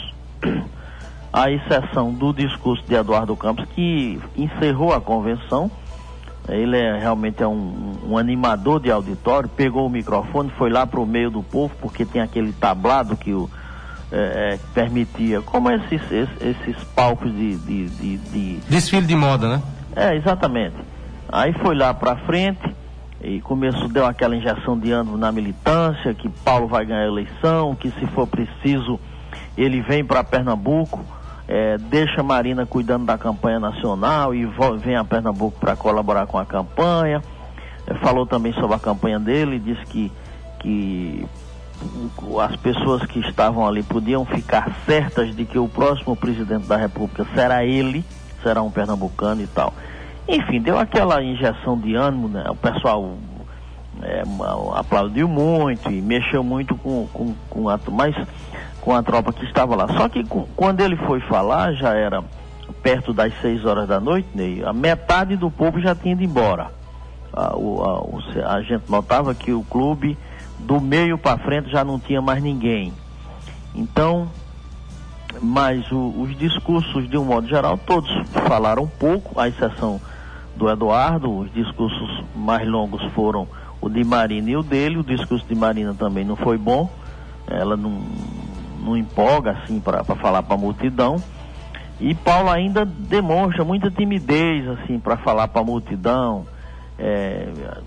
à exceção do discurso de Eduardo Campos, que encerrou a convenção. Ele é, realmente é um, um animador de auditório, pegou o microfone, foi lá para o meio do povo, porque tem aquele tablado que o, é, é, permitia, como esses, esses, esses palcos de, de, de, de... Desfile de moda, né? É, exatamente. Aí foi lá para frente e começou, deu aquela injeção de ânimo na militância, que Paulo vai ganhar a eleição, que se for preciso ele vem para Pernambuco, é, deixa a Marina cuidando da campanha nacional e vem a Pernambuco para colaborar com a campanha. É, falou também sobre a campanha dele, disse que, que as pessoas que estavam ali podiam ficar certas de que o próximo presidente da República será ele, será um pernambucano e tal. Enfim, deu aquela injeção de ânimo, né? O pessoal é, aplaudiu muito e mexeu muito com, com, com, a, mas, com a tropa que estava lá. Só que com, quando ele foi falar, já era perto das seis horas da noite, né? A metade do povo já tinha ido embora. A, o, a, o, a gente notava que o clube, do meio para frente, já não tinha mais ninguém. Então, mas o, os discursos, de um modo geral, todos falaram pouco, à exceção do Eduardo. Os discursos mais longos foram o de Marina e o dele. O discurso de Marina também não foi bom, ela não, não empolga assim para falar para a multidão, e Paulo ainda demonstra muita timidez assim para falar para a multidão, é,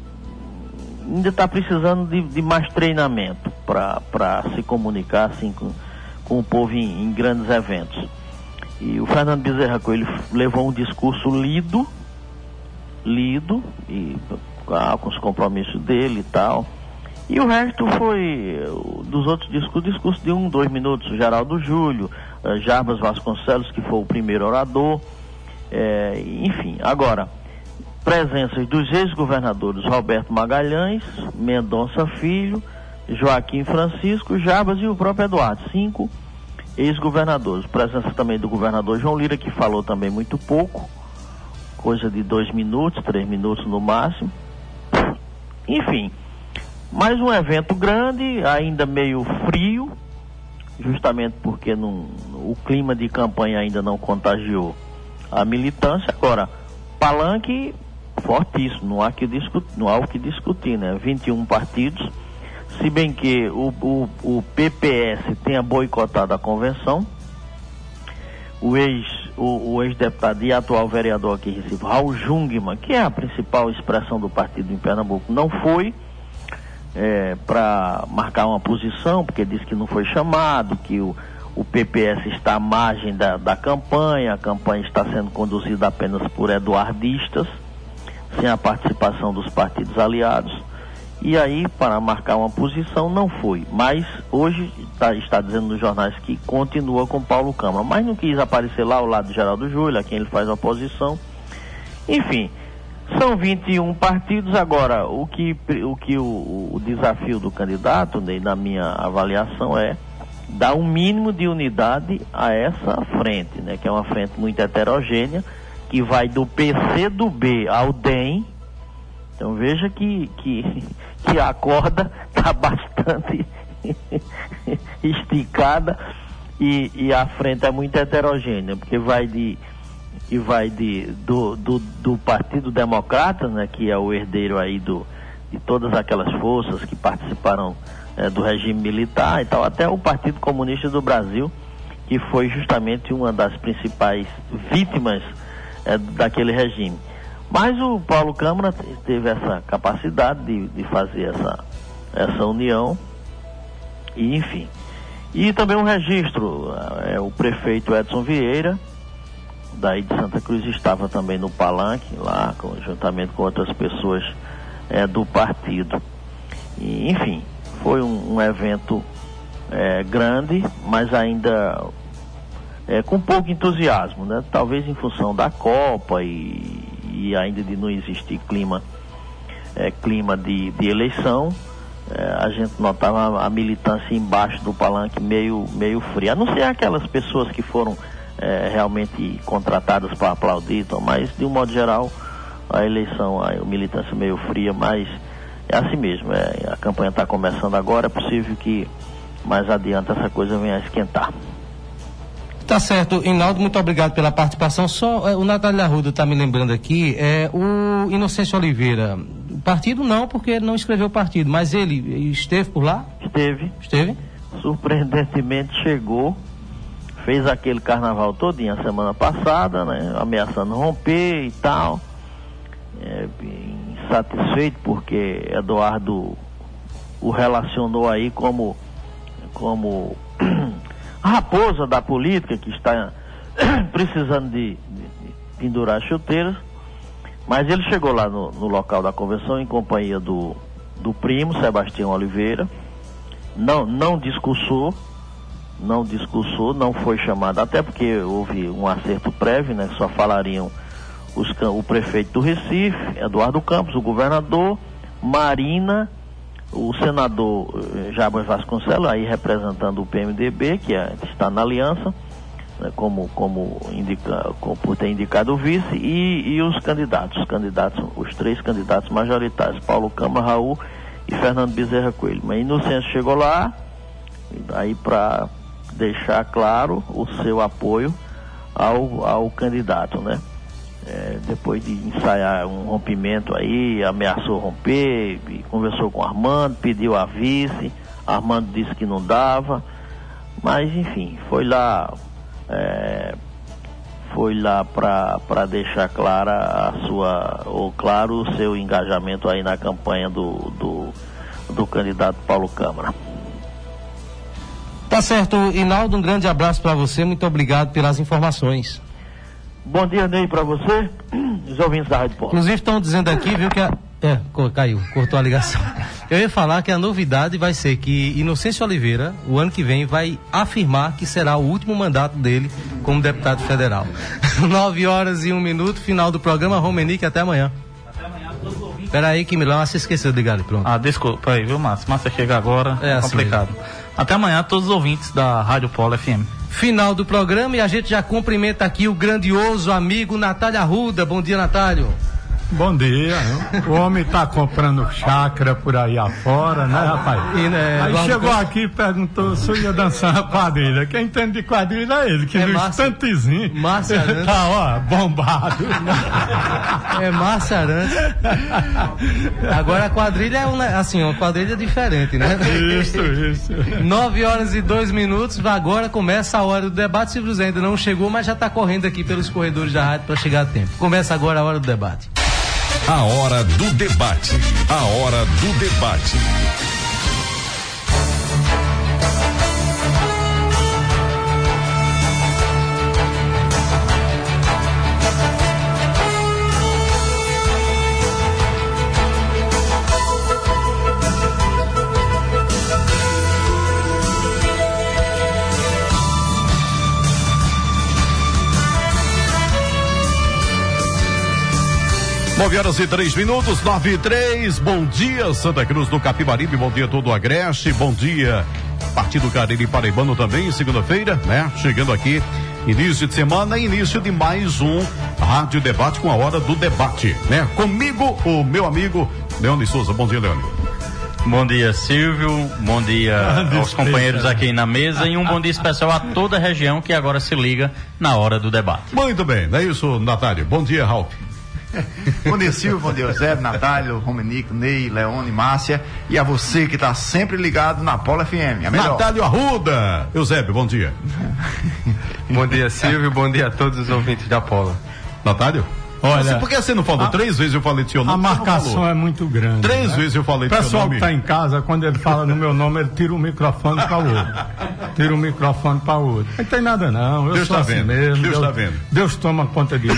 ainda está precisando de, de mais treinamento para se comunicar assim com, com o povo em, em grandes eventos. E o Fernando Bezerra Coelho levou um discurso lido, lido, e ah, com os compromissos dele e tal. E o resto foi, dos outros discursos, discurso de um, dois minutos. O Geraldo Júlio, uh, Jarbas Vasconcelos, que foi o primeiro orador, é, enfim. Agora, presenças dos ex-governadores Roberto Magalhães, Mendonça Filho, Joaquim Francisco, Jarbas e o próprio Eduardo, cinco ex-governadores. Presença também do governador João Lira, que falou também muito pouco, coisa de dois minutos, três minutos no máximo. Enfim, mais um evento grande, ainda meio frio, justamente porque não, o clima de campanha ainda não contagiou a militância. Agora, palanque fortíssimo, não há, que discutir, não há o que discutir, né? vinte e um partidos, se bem que o, o, o P P S tenha boicotado a convenção, o ex, o, o ex-deputado e atual vereador aqui em Recife, Raul Jungmann, que é a principal expressão do partido em Pernambuco, não foi é, para marcar uma posição, porque disse que não foi chamado, que o, o P P S está à margem da, da campanha, a campanha está sendo conduzida apenas por eduardistas, sem a participação dos partidos aliados, e aí para marcar uma posição não foi, mas hoje tá, está dizendo nos jornais que continua com Paulo Câmara, mas não quis aparecer lá ao lado de Geraldo Júlio, a quem ele faz oposição. Enfim, são vinte e um partidos. Agora, o que o, que o, o desafio do candidato, né, na minha avaliação, é dar um mínimo de unidade a essa frente, né, que é uma frente muito heterogênea, que vai do P C do B ao D E M. Então veja que, que, que a corda está bastante esticada e, e a frente é muito heterogênea, porque vai de, que vai de, do, do, do Partido Democrata, né, que é o herdeiro aí do, de todas aquelas forças que participaram é, do regime militar e tal, até o Partido Comunista do Brasil, que foi justamente uma das principais vítimas é, daquele regime. Mas o Paulo Câmara teve essa capacidade de, de fazer essa, essa união, e enfim. E também um registro, é, o prefeito Edson Vieira, daí de Santa Cruz, estava também no palanque, lá, com, juntamente com outras pessoas é, do partido. E, enfim, foi um, um evento é, grande, mas ainda é, com pouco entusiasmo, né? Talvez em função da Copa e e ainda de não existir clima, é, clima de, de eleição, é, a gente notava a, a militância embaixo do palanque meio, meio fria, a não ser aquelas pessoas que foram é, realmente contratadas para aplaudir, então, mas de um modo geral a eleição, a, a militância meio fria, mas é assim mesmo, é, a campanha está começando agora, é possível que mais adiante essa coisa venha a esquentar. Tá certo, Hinaldo, muito obrigado pela participação. Só é, o Natália Arruda está me lembrando aqui, é, o Inocêncio Oliveira, o partido não, porque ele não escreveu o partido, mas ele esteve por lá? Esteve. Esteve? Surpreendentemente chegou, fez aquele carnaval todinho a semana passada, né, ameaçando romper e tal, é, insatisfeito porque Eduardo o relacionou aí como como a raposa da política que está precisando de, de, de pendurar chuteiras, mas ele chegou lá no, no local da convenção em companhia do, do primo, Sebastião Oliveira, não, não discursou, não discursou, não foi chamado, até porque houve um acerto prévio, né, só falariam os, o prefeito do Recife, Eduardo Campos, o governador, Marina, o senador Jabas Vasconcelos, aí representando o P M D B, que é, está na aliança, né, como, como indica, como por ter indicado o vice, e, e os candidatos, os candidatos, os três candidatos majoritários, Paulo Câmara, Raul e Fernando Bezerra Coelho. Mas Inocêncio chegou lá, aí para deixar claro o seu apoio ao, ao candidato, né? É, depois de ensaiar um rompimento aí, ameaçou romper, conversou com Armando, pediu a vice, Armando disse que não dava, mas enfim, foi lá é, foi lá para deixar clara a sua, ou claro o seu engajamento aí na campanha do, do, do candidato Paulo Câmara. Tá certo, Hinaldo, um grande abraço para você, muito obrigado pelas informações. Bom dia, Ney, para você, os ouvintes da Rádio Polo. Inclusive estão dizendo aqui, viu, que a... É, caiu, cortou a ligação. Eu ia falar que a novidade vai ser que Inocêncio Oliveira, o ano que vem, vai afirmar que será o último mandato dele como deputado federal. Nove horas e um minuto, final do programa. Romenique, até amanhã. Até amanhã, todos os ouvintes. Pera aí que Milão se esqueceu de ligar ali, pronto. Ah, desculpa aí, viu, Márcio? Márcio chega agora, é assim complicado. Mesmo. Até amanhã, todos os ouvintes da Rádio Polo F M. Final do programa, e a gente já cumprimenta aqui o grandioso amigo Natália Arruda. Bom dia, Natálio. Bom dia. O homem tá comprando chácara por aí afora, né, rapaz? E, né, aí vamos... chegou aqui e perguntou se eu ia dançar a quadrilha. Quem entende de quadrilha é ele, que é no Márcio... instantezinho Márcio Arantes. tá, ó, bombado. É Márcio Arantes. Agora a quadrilha é uma, assim, uma quadrilha diferente, né? Isso, isso. Nove horas e dois minutos, agora começa a hora do debate. Silvio José ainda não chegou, mas já tá correndo aqui pelos corredores da rádio para chegar a tempo. Começa agora a hora do debate. A hora do debate. A hora do debate. Nove horas e três minutos, nove e três. Bom dia, Santa Cruz do Capibaribe. Bom dia, todo o Agreste. Bom dia, Partido Cariri Paraibano também, segunda-feira, né? Chegando aqui, início de semana, início de mais um Rádio Debate com a hora do debate, né? Comigo, o meu amigo Leone Souza. Bom dia, Leone. Bom dia, Silvio. Bom dia ah, aos companheiros aqui na mesa e um bom dia especial a toda a região que agora se liga na hora do debate. Muito bem, não é isso, Natália? Bom dia, Ralf. Bom dia, Silvio, bom dia, Eusébio, Natália, Romenico, Ney, Leone, Márcia e a você que está sempre ligado na Polo F M. A melhor. Natália Arruda. Eusébio, bom dia. Bom dia, Silvio, bom dia a todos os ouvintes da Polo. Natália? Olha, por que você não falou? A, Três vezes eu falei de seu nome. A marcação é muito grande. Três né? vezes eu falei de seu nome. O pessoal que está em casa, quando ele fala no meu nome, ele tira o microfone para o outro. Tira o microfone para o outro. Não tem nada não. Eu Deus sou tá assim vendo. mesmo. Deus está Deus, vendo. Deus toma conta de mim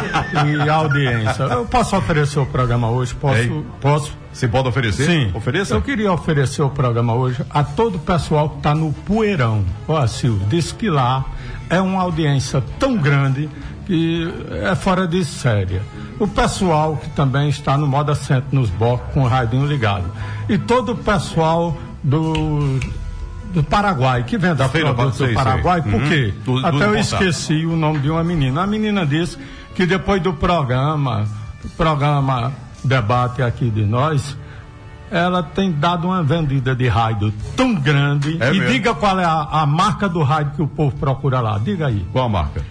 e a audiência. Eu posso oferecer o programa hoje? Posso? Ei, posso? Você pode oferecer? Sim. Ofereça? Eu queria oferecer o programa hoje a todo o pessoal que está no Poeirão. Ó, Silvio, diz que lá é uma audiência tão grande que é fora de série. O pessoal que também está no Moda Centro, nos blocos, com o radinho ligado. E todo o pessoal do, do Paraguai, que vende os produtos do Paraguai, por quê? Uhum. Do, Até do eu esqueci o nome de uma menina. A menina disse que depois do programa, programa debate aqui de nós, ela tem dado uma vendida de rádio tão grande. É e mesmo? Diga qual é a, a marca do rádio que o povo procura lá. Diga aí. Qual a marca?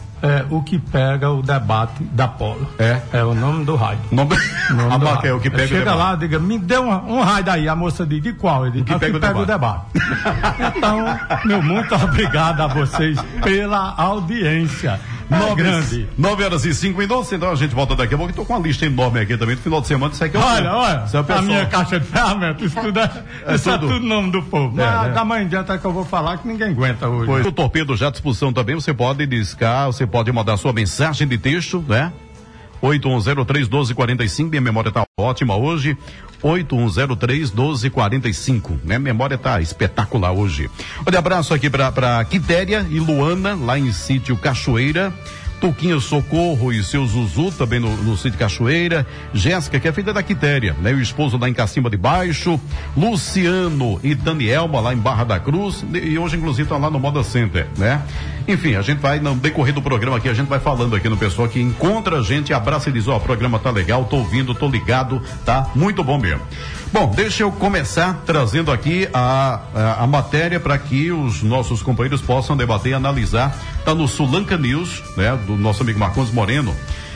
É o que pega o debate da Polo. É? É o nome do rádio. Nome... nome a do marca rádio. é o que pega Chega o debate. lá, diga, me dê uma, um rádio aí. A moça diz, de qual? Ele diz, o que, pega, que o pega o debate. o debate. Então, meu muito obrigado a vocês pela audiência. Nove, grande. nove horas e cinco minutos, então a gente volta daqui a pouco. Estou com uma lista enorme aqui também do final de semana. Isso aqui é o olha, olha, é a minha caixa de ferramentas, isso tudo é, é, isso tudo. é tudo nome do povo. É, Mas né? da manhã em diante é que eu vou falar que ninguém aguenta hoje. Pois, o torpedo já à disposição também, você pode discar, você pode mandar sua mensagem de texto, né? oito um zero três, um dois quatro cinco, minha memória tá ótima hoje, oito um zero três, um dois quatro cinco, né? Memória tá espetacular hoje. Um abraço aqui pra, pra Quitéria e Luana, lá em Sítio Cachoeira, Tuquinha Socorro e seu Zuzu, também no, no Sítio Cachoeira, Jéssica, que é filha da Quitéria, né? O esposo lá em Cacimba de Baixo, Luciano e Danielma lá em Barra da Cruz, e hoje inclusive estão lá no Moda Center, né? Enfim, a gente vai, no decorrer do programa aqui, a gente vai falando aqui no pessoal que encontra a gente, abraça e diz, ó, oh, o programa tá legal, tô ouvindo, tô ligado, tá muito bom mesmo. Bom, deixa eu começar trazendo aqui a, a, a matéria para que os nossos companheiros possam debater e analisar. Tá no Sulanca News, né? Do nosso amigo Marcondes Moreno.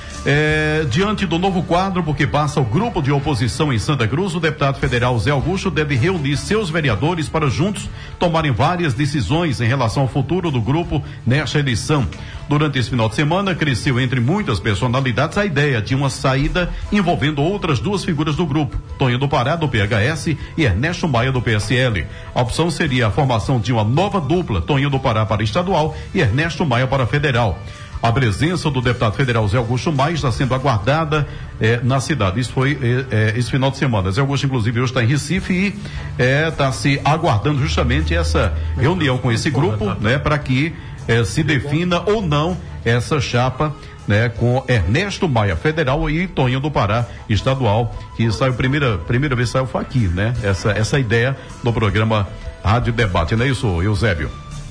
É, diante do novo quadro, porque passa o grupo de oposição em Santa Cruz, o deputado federal Zé Augusto deve reunir seus vereadores para juntos tomarem várias decisões em relação ao futuro do grupo nesta eleição. Durante esse final de semana, cresceu entre muitas personalidades a ideia de uma saída envolvendo outras duas figuras do grupo, Tonho do Pará, do P H S, e Ernesto Maia, do P S L. A opção seria a formação de uma nova dupla, Tonho do Pará para estadual e Ernesto Maia para federal. A presença do deputado federal Zé Augusto Maia está sendo aguardada eh, na cidade. Isso foi eh, eh, esse final de semana. Zé Augusto, inclusive, hoje está em Recife e está eh, se aguardando justamente essa reunião com esse grupo, né, para que eh, se defina ou não essa chapa, né, com Ernesto Maia federal e Tonho do Pará estadual, que saiu primeira primeira vez saiu foi aqui, né? Essa essa ideia do programa Rádio Debate, não é isso, Eusébio?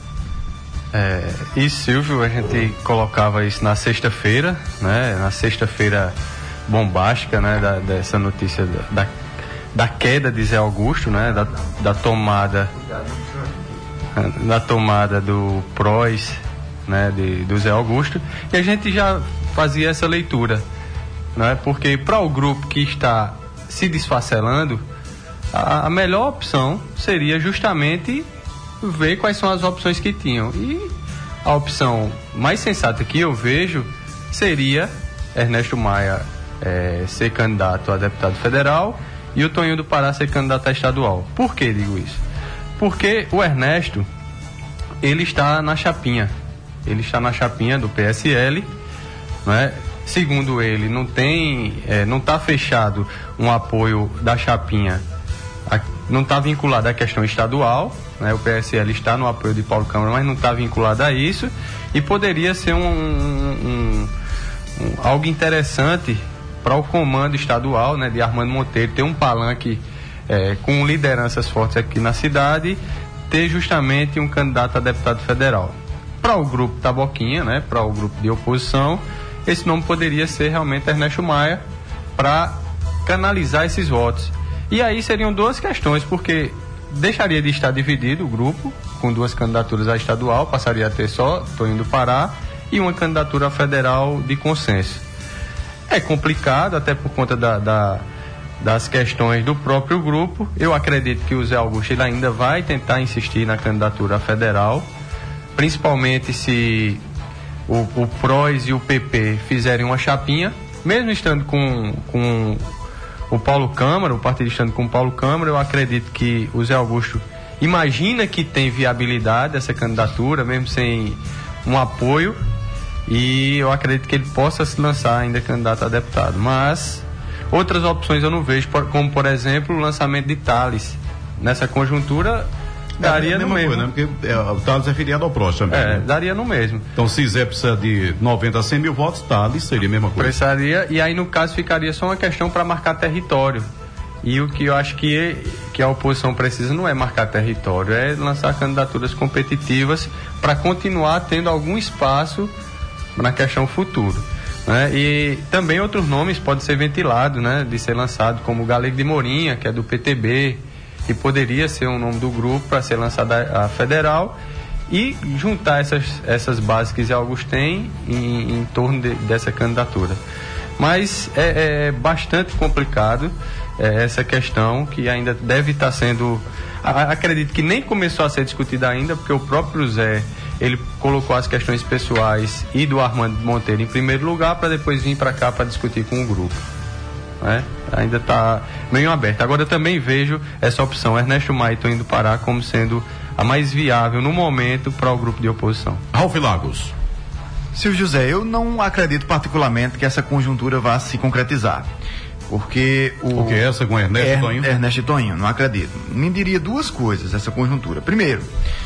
É, e Silvio, a gente colocava isso na sexta-feira, né? Na sexta-feira bombástica, né, da, dessa notícia da, da, da queda de Zé Augusto, né, da, da tomada da tomada do Prois, né, de, do Zé Augusto, e a gente já fazia essa leitura, né, porque para o grupo que está se desfacelando, a, a melhor opção seria justamente ver quais são as opções que tinham, e a opção mais sensata que eu vejo seria Ernesto Maia é, ser candidato a deputado federal e o Toninho do Pará ser candidato a estadual. Por que digo isso? Porque o Ernesto, ele está na chapinha, ele está na chapinha do P S L, né? Segundo ele, não tem, é, não está fechado um apoio da chapinha, a, não está vinculado à questão estadual, né? O P S L está no apoio de Paulo Câmara, mas não está vinculado a isso, e poderia ser um, um, um, algo interessante para o comando estadual, né, de Armando Monteiro, ter um palanque é, com lideranças fortes aqui na cidade, ter justamente um candidato a deputado federal. Para o grupo Taboquinha, né, para o grupo de oposição, esse nome poderia ser realmente Ernesto Maia, para canalizar esses votos. E aí seriam duas questões, porque deixaria de estar dividido o grupo, com duas candidaturas a estadual, passaria a ter só Toninho do Pará e uma candidatura federal de consenso. É complicado, até por conta da, da, das questões do próprio grupo. Eu acredito que o Zé Augusto ele ainda vai tentar insistir na candidatura federal, principalmente se o, o Prois e o P P fizerem uma chapinha, mesmo estando com, com o Paulo Câmara, o partido estando com o Paulo Câmara. Eu acredito que o Zé Augusto imagina que tem viabilidade essa candidatura, mesmo sem um apoio, e eu acredito que ele possa se lançar ainda candidato a deputado. Mas outras opções eu não vejo, como por exemplo o lançamento de Tales. Nessa conjuntura daria é a no mesma mesmo. coisa, né? Porque é, o Tales é filiado ao Prost também. É, né? daria no mesmo. Então se Zé precisa de noventa a cem mil votos, Tales seria a mesma coisa. Precisaria, e aí no caso ficaria só uma questão para marcar território. E o que eu acho que, que a oposição precisa não é marcar território, é lançar candidaturas competitivas para continuar tendo algum espaço na questão futuro, né? E também outros nomes podem ser ventilados, né, de ser lançado, como o Galego de Morinha, que é do P T B, que poderia ser um nome do grupo para ser lançado a, a federal, e juntar essas, essas bases que Zé Augusto tem em, em torno de, dessa candidatura. Mas é, é bastante complicado é, essa questão, que ainda deve estar sendo, a, acredito que nem começou a ser discutida ainda, porque o próprio Zé, ele colocou as questões pessoais e do Armando Monteiro em primeiro lugar, para depois vir para cá para discutir com o grupo, né? Ainda está meio aberto. Agora eu também vejo essa opção Ernesto Maia e Toninho do Pará como sendo a mais viável no momento para o grupo de oposição. Ralf Lagos. Silvio José, eu não acredito particularmente que essa conjuntura vá se concretizar, porque o, o que é essa com Ernesto er, e Toninho? Ernesto e Toninho, não acredito. Me diria duas coisas essa conjuntura. Primeiro,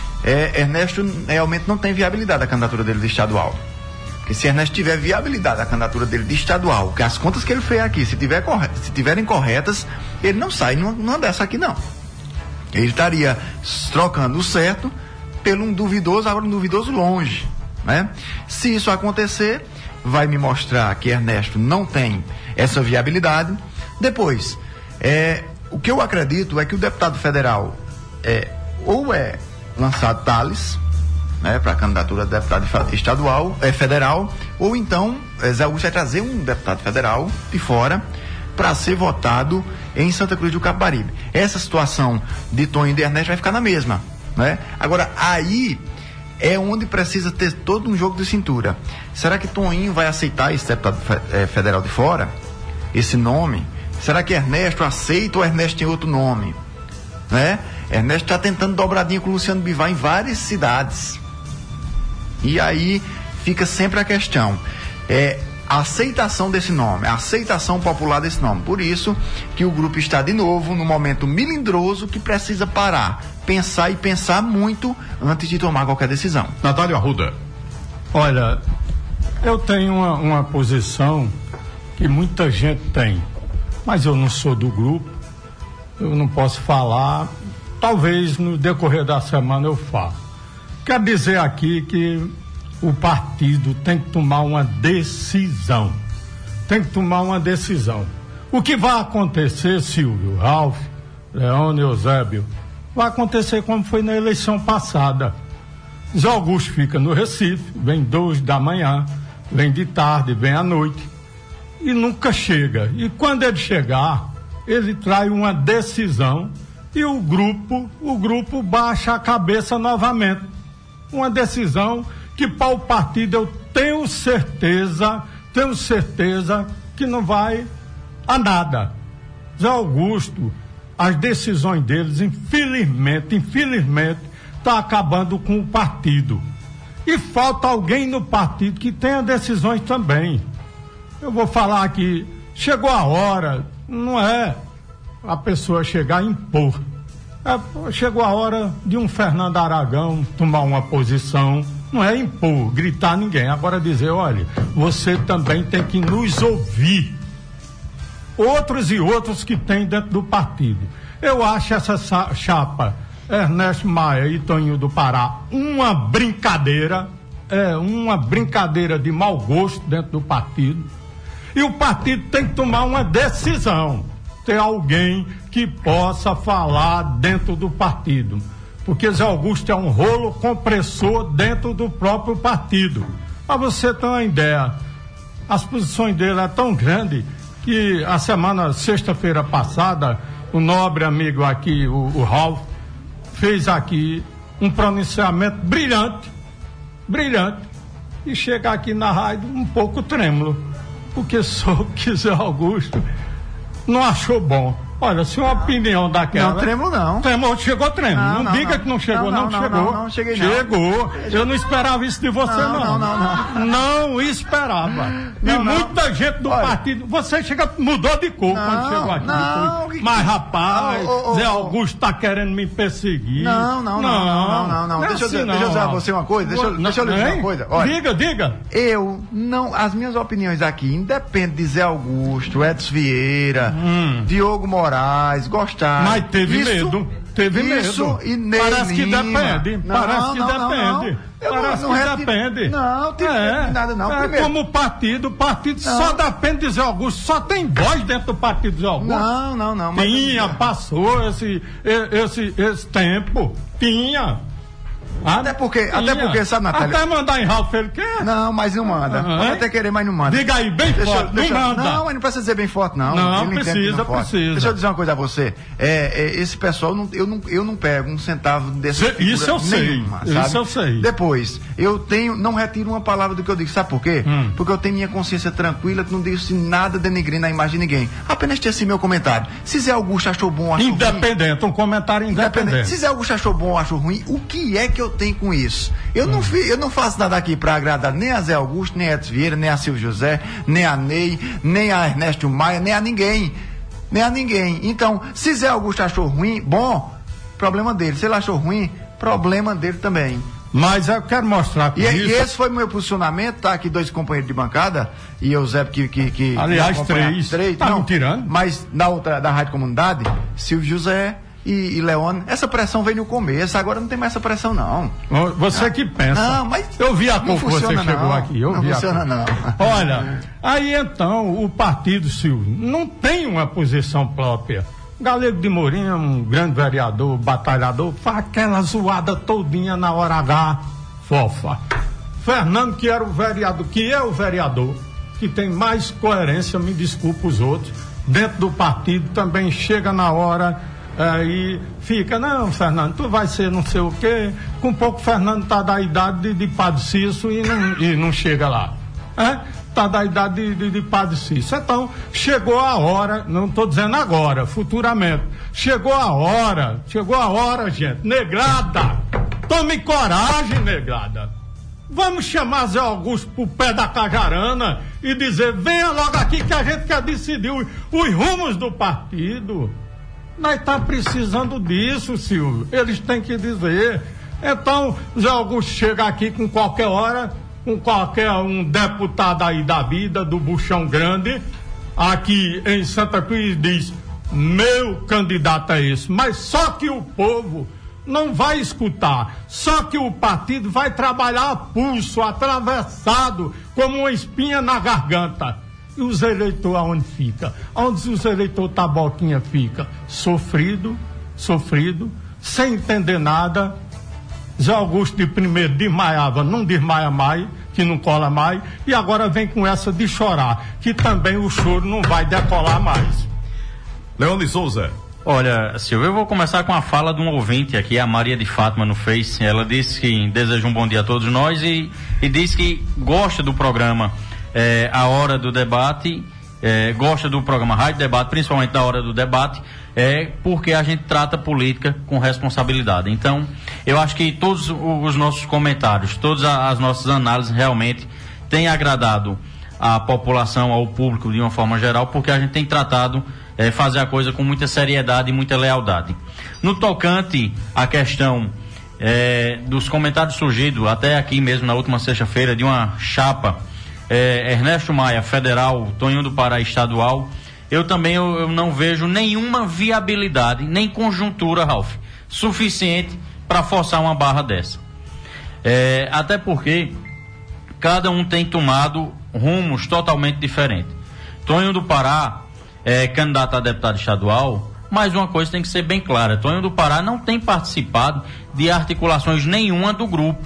é, Ernesto realmente não tem viabilidade a candidatura dele de estadual. Porque se Ernesto tiver viabilidade a candidatura dele de estadual, que as contas que ele fez aqui, se, tiver corre, se tiverem corretas, ele não sai numa dessa aqui não. Ele estaria trocando o certo pelo um duvidoso, agora um duvidoso longe, né? Se isso acontecer, vai me mostrar que Ernesto não tem essa viabilidade. Depois, é, o que eu acredito é que o deputado federal é, ou é lançado Tales, né, para a candidatura de deputado estadual, é, federal, ou então é, Zé Augusto vai trazer um deputado federal de fora para ser votado em Santa Cruz do Capibaribe. Essa situação de Toninho e de Ernesto vai ficar na mesma, né? Agora, aí é onde precisa ter todo um jogo de cintura. Será que Toninho vai aceitar esse deputado é, federal de fora? Esse nome? Será que Ernesto aceita ou Ernesto tem outro nome? Né? Ernesto está tentando dobradinha com o Luciano Bivar em várias cidades. E aí fica sempre a questão, é a aceitação desse nome, a aceitação popular desse nome. Por isso que o grupo está de novo num momento melindroso que precisa parar, pensar e pensar muito antes de tomar qualquer decisão. Natália Arruda. Olha, eu tenho uma, uma posição que muita gente tem, mas eu não sou do grupo, eu não posso falar, talvez no decorrer da semana eu falo. Quero dizer aqui que o partido tem que tomar uma decisão. tem que tomar uma decisão. O que vai acontecer, Silvio, Ralf, Leone, Eusébio, vai acontecer como foi na eleição passada. Zé Augusto fica no Recife, vem duas da manhã, vem de tarde, vem à noite, e nunca chega. E quando ele chegar, ele traz uma decisão e o grupo, o grupo baixa a cabeça novamente. Uma decisão que para o partido eu tenho certeza, tenho certeza que não vai a nada. Zé Augusto, as decisões deles, infelizmente, infelizmente, está acabando com o partido. E falta alguém no partido que tenha decisões também. Eu vou falar aqui, chegou a hora, não é a pessoa chegar e impor. É, chegou a hora de um Fernando Aragão tomar uma posição, não é impor, gritar ninguém. Agora dizer, olha, você também tem que nos ouvir. Outros e outros que tem dentro do partido. Eu acho essa chapa, Ernesto Maia e Toninho do Pará, uma brincadeira, é uma brincadeira de mau gosto dentro do partido. E o partido tem que tomar uma decisão. Ter alguém que possa falar dentro do partido. Porque Zé Augusto é um rolo compressor dentro do próprio partido. Para você ter uma ideia, as posições dele é tão grande que a semana, sexta-feira passada, o nobre amigo aqui, o, o Ralf, fez aqui um pronunciamento brilhante, brilhante, e chega aqui na rádio um pouco trêmulo, porque soube que Zé Augusto não achou bom. Olha, se uma opinião daquela... Não, trêmulo não. Trêmulo, chegou trêmulo. Não, não, não diga não. que não chegou, não, não, não chegou. Não, não, não cheguei não. Chegou. Eu não esperava isso de você, não. Não, não, não. Não, não esperava. Não, e não. muita gente do Olha. partido... Você chega, mudou de cor não, quando chegou aqui. Não, depois. Mas, rapaz, oh, oh, Zé Augusto está querendo me perseguir. Não, não, não, não, não, não. não. Deixa, assim, eu, deixa eu dizer a você uma coisa. Deixa, não, deixa eu lhe dizer uma coisa. Olha, diga, diga. Eu não... As minhas opiniões aqui, independe de Zé Augusto, Edson Vieira, hum. Diogo Moraes, gosto Mas teve isso, medo, teve isso medo. E Ney Parece que Lima. depende, não, parece que não, depende. Não, não. Parece não que reti... depende. Não, tem é, nada não. É Primeiro. como partido, o partido não. só depende de Zé Augusto, só tem voz dentro do partido de Zé Augusto. Não, não, não. Mas tinha, não. passou esse, esse, esse tempo, tinha. Até porque, até porque, sabe, Natália? Até mandar em Ralf ele quer. Não, mas não manda. Uhum. Pode até querer, mas não manda. Diga aí, bem deixa, forte, deixa, não manda. Não, mas não precisa dizer bem forte, não. Não, não precisa, precisa. Deixa eu dizer uma coisa a você. É, é, esse pessoal, não, eu, não, eu não pego um centavo dessa Cê, Isso eu nenhuma, sei, sabe? Isso eu sei. Depois, eu tenho, não retiro uma palavra do que eu digo. Sabe por quê? Hum. Porque eu tenho minha consciência tranquila, que não disse nada denegrindo a imagem de ninguém. Apenas tinha assim meu comentário. Se Zé Augusto achou bom ou achou independente, ruim... um comentário independente. independente. Se Zé Augusto achou bom ou achou ruim, o que é que eu tenho com isso? Eu, hum. não, eu não faço nada aqui para agradar nem a Zé Augusto, nem a Edson Vieira, nem a Silvio José, nem a Ney, nem a Ernesto Maia, nem a ninguém. Nem a ninguém. Então, se Zé Augusto achou ruim, bom, problema dele. Se ele achou ruim, problema dele também. Mas eu quero mostrar com e, isso... E esse foi o meu posicionamento, tá aqui dois companheiros de bancada, e o Zé que... que, que Aliás, três. três. Tá não, me tirando? Mas na outra, da Rádio Comunidade, Silvio José... E, e Leone, essa pressão veio no começo, agora não tem mais essa pressão, não. Você ah, que pensa. Não, mas eu vi a cor que você chegou não, aqui. Eu não vi funciona, a não. Olha, aí então, o partido, Silvio, não tem uma posição própria. Galego de Morim é um grande vereador, batalhador, faz aquela zoada todinha na hora H, fofa. Fernando, que era o vereador, que é o vereador, que tem mais coerência, me desculpa os outros, dentro do partido, também chega na hora... Aí fica, não, Fernando, tu vai ser não sei o quê. Com pouco Fernando tá da idade de, de Padre Cício e não, e não chega lá. É? Tá da idade de, de, de Padre Cício. Então, chegou a hora, não estou dizendo agora, futuramente. Chegou a hora, chegou a hora, gente. Negrada, tome coragem, negrada. Vamos chamar Zé Augusto pro pé da cajarana e dizer, venha logo aqui que a gente quer decidir os, os rumos do partido. Nós estamos precisando disso, Silvio. Eles têm que dizer. Então, Zé Augusto chega aqui com qualquer hora, com qualquer um deputado aí da vida, do Buchão Grande, aqui em Santa Cruz, diz, meu candidato é esse. Mas só que o povo não vai escutar. Só que o partido vai trabalhar a pulso, atravessado, como uma espinha na garganta. E os eleitores aonde fica? Onde os eleitores Taboquinha fica? Sofrido, sofrido, sem entender nada. Zé Augusto de primeiro desmaiava, não desmaia mais, que não cola mais, e agora vem com essa de chorar, que também o choro não vai decolar mais. Leone Souza. Olha, Silvio, eu vou começar com a fala de um ouvinte aqui, a Maria de Fátima no Face. Ela disse que deseja um bom dia a todos nós e, e diz que gosta do programa é, A Hora do Debate, é, gosta do programa Rádio Debate, principalmente da Hora do Debate, é porque a gente trata política com responsabilidade. Então, eu acho que todos os nossos comentários, todas as nossas análises realmente têm agradado à população, ao público de uma forma geral, porque a gente tem tratado É, fazer a coisa com muita seriedade e muita lealdade. No tocante à questão é, dos comentários surgidos, até aqui mesmo na última sexta-feira, de uma chapa, é, Ernesto Maia, federal, Tonho do Pará, estadual, eu também eu, eu não vejo nenhuma viabilidade, nem conjuntura, Ralf, suficiente para forçar uma barra dessa. É, até porque cada um tem tomado rumos totalmente diferentes. Tonho do Pará é candidato a deputado estadual, mas uma coisa tem que ser bem clara: Tonho do Pará não tem participado de articulações nenhuma do grupo.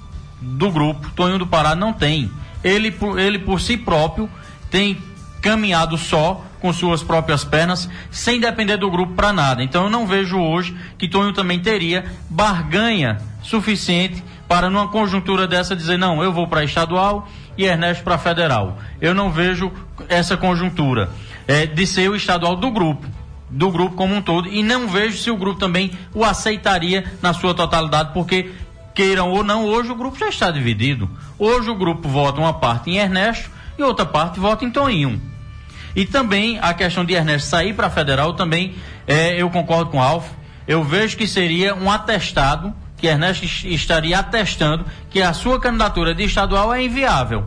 Do grupo, Tonho do Pará não tem. Ele, ele por si próprio tem caminhado só com suas próprias pernas, sem depender do grupo para nada. Então eu não vejo hoje que Tonho também teria barganha suficiente para, numa conjuntura dessa, dizer: não, eu vou para estadual e Ernesto para federal. Eu não vejo essa conjuntura é, de ser o estadual do grupo, do grupo como um todo, e não vejo se o grupo também o aceitaria na sua totalidade, porque, queiram ou não, hoje o grupo já está dividido. Hoje o grupo vota uma parte em Ernesto e outra parte vota em Toninho. E também a questão de Ernesto sair para federal também, é, eu concordo com o Alf, eu vejo que seria um atestado, que Ernesto estaria atestando que a sua candidatura de estadual é inviável.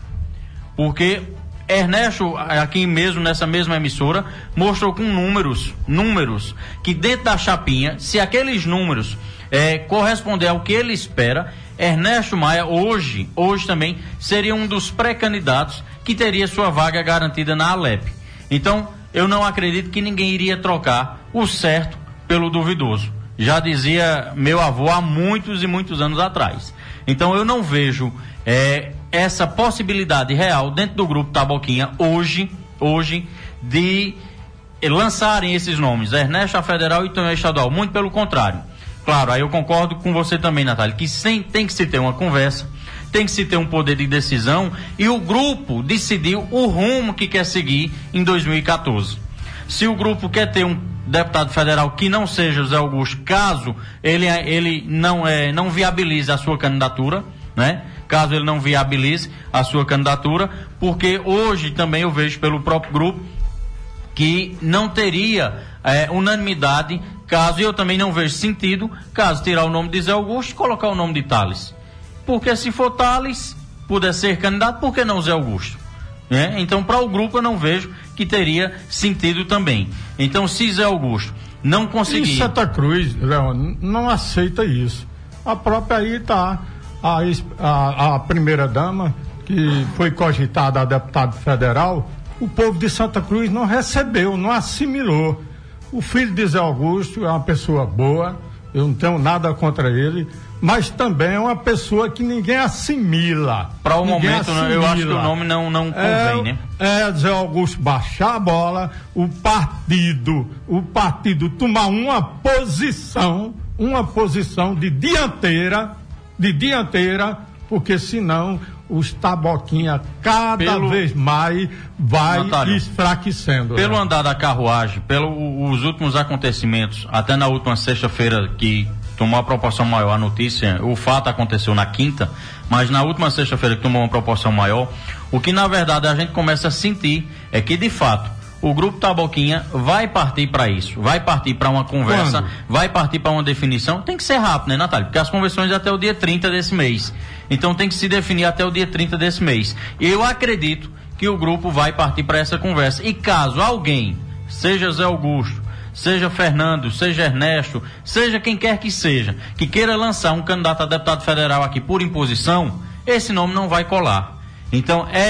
Porque Ernesto, aqui mesmo, nessa mesma emissora, mostrou com números, números, que dentro da chapinha, se aqueles números é, corresponder ao que ele espera, Ernesto Maia, hoje, hoje também, seria um dos pré-candidatos que teria sua vaga garantida na Alep. Então, eu não acredito que ninguém iria trocar o certo pelo duvidoso. Já dizia meu avô há muitos e muitos anos atrás. Então eu não vejo é, essa possibilidade real dentro do grupo Taboquinha hoje, hoje de lançarem esses nomes, Ernesto a federal e Tonho a estadual. Muito pelo contrário. Claro, aí eu concordo com você também, Natália, que sem, tem que se ter uma conversa, tem que se ter um poder de decisão e o grupo decidiu o rumo que quer seguir em dois mil e quatorze. Se o grupo quer ter um deputado federal que não seja José Augusto, caso ele, ele não, é, não viabilize a sua candidatura, né? Caso ele não viabilize a sua candidatura, porque hoje também eu vejo pelo próprio grupo que não teria é, unanimidade, caso, e eu também não vejo sentido, caso tirar o nome de José Augusto e colocar o nome de Thales. Porque se for Thales, puder ser candidato, por que não José Augusto? É? Então, para o grupo eu não vejo que teria sentido também. Então, se Zé Augusto não conseguir... E Santa Cruz, Leon, não aceita isso. A própria aí está a, a, a primeira-dama, que foi cogitada a deputado federal, o povo de Santa Cruz não recebeu, não assimilou. O filho de Zé Augusto é uma pessoa boa, eu não tenho nada contra ele, mas também é uma pessoa que ninguém assimila. Para o ninguém momento, assimila. Eu acho que o nome não, não convém, é, né? É Zé Augusto baixar a bola, o partido, o partido tomar uma posição, uma posição de dianteira, de dianteira, porque senão os Taboquinha cada pelo, vez mais vai Natália, enfraquecendo. Pelo né? andar da carruagem, pelos últimos acontecimentos, até na última sexta-feira que tomou uma proporção maior a notícia, o fato aconteceu na quinta, mas na última sexta-feira que tomou uma proporção maior, o que na verdade a gente começa a sentir é que de fato o grupo Taboquinha vai partir para isso, vai partir para uma conversa, Quando? vai partir para uma definição. Tem que ser rápido, né, Natália? Porque as convenções é até o dia trinta desse mês, então tem que se definir até o dia trinta desse mês. Eu acredito que o grupo vai partir para essa conversa, e caso alguém, seja Zé Augusto, seja Fernando, seja Ernesto, seja quem quer que seja, que queira lançar um candidato a deputado federal aqui por imposição, esse nome não vai colar. Então é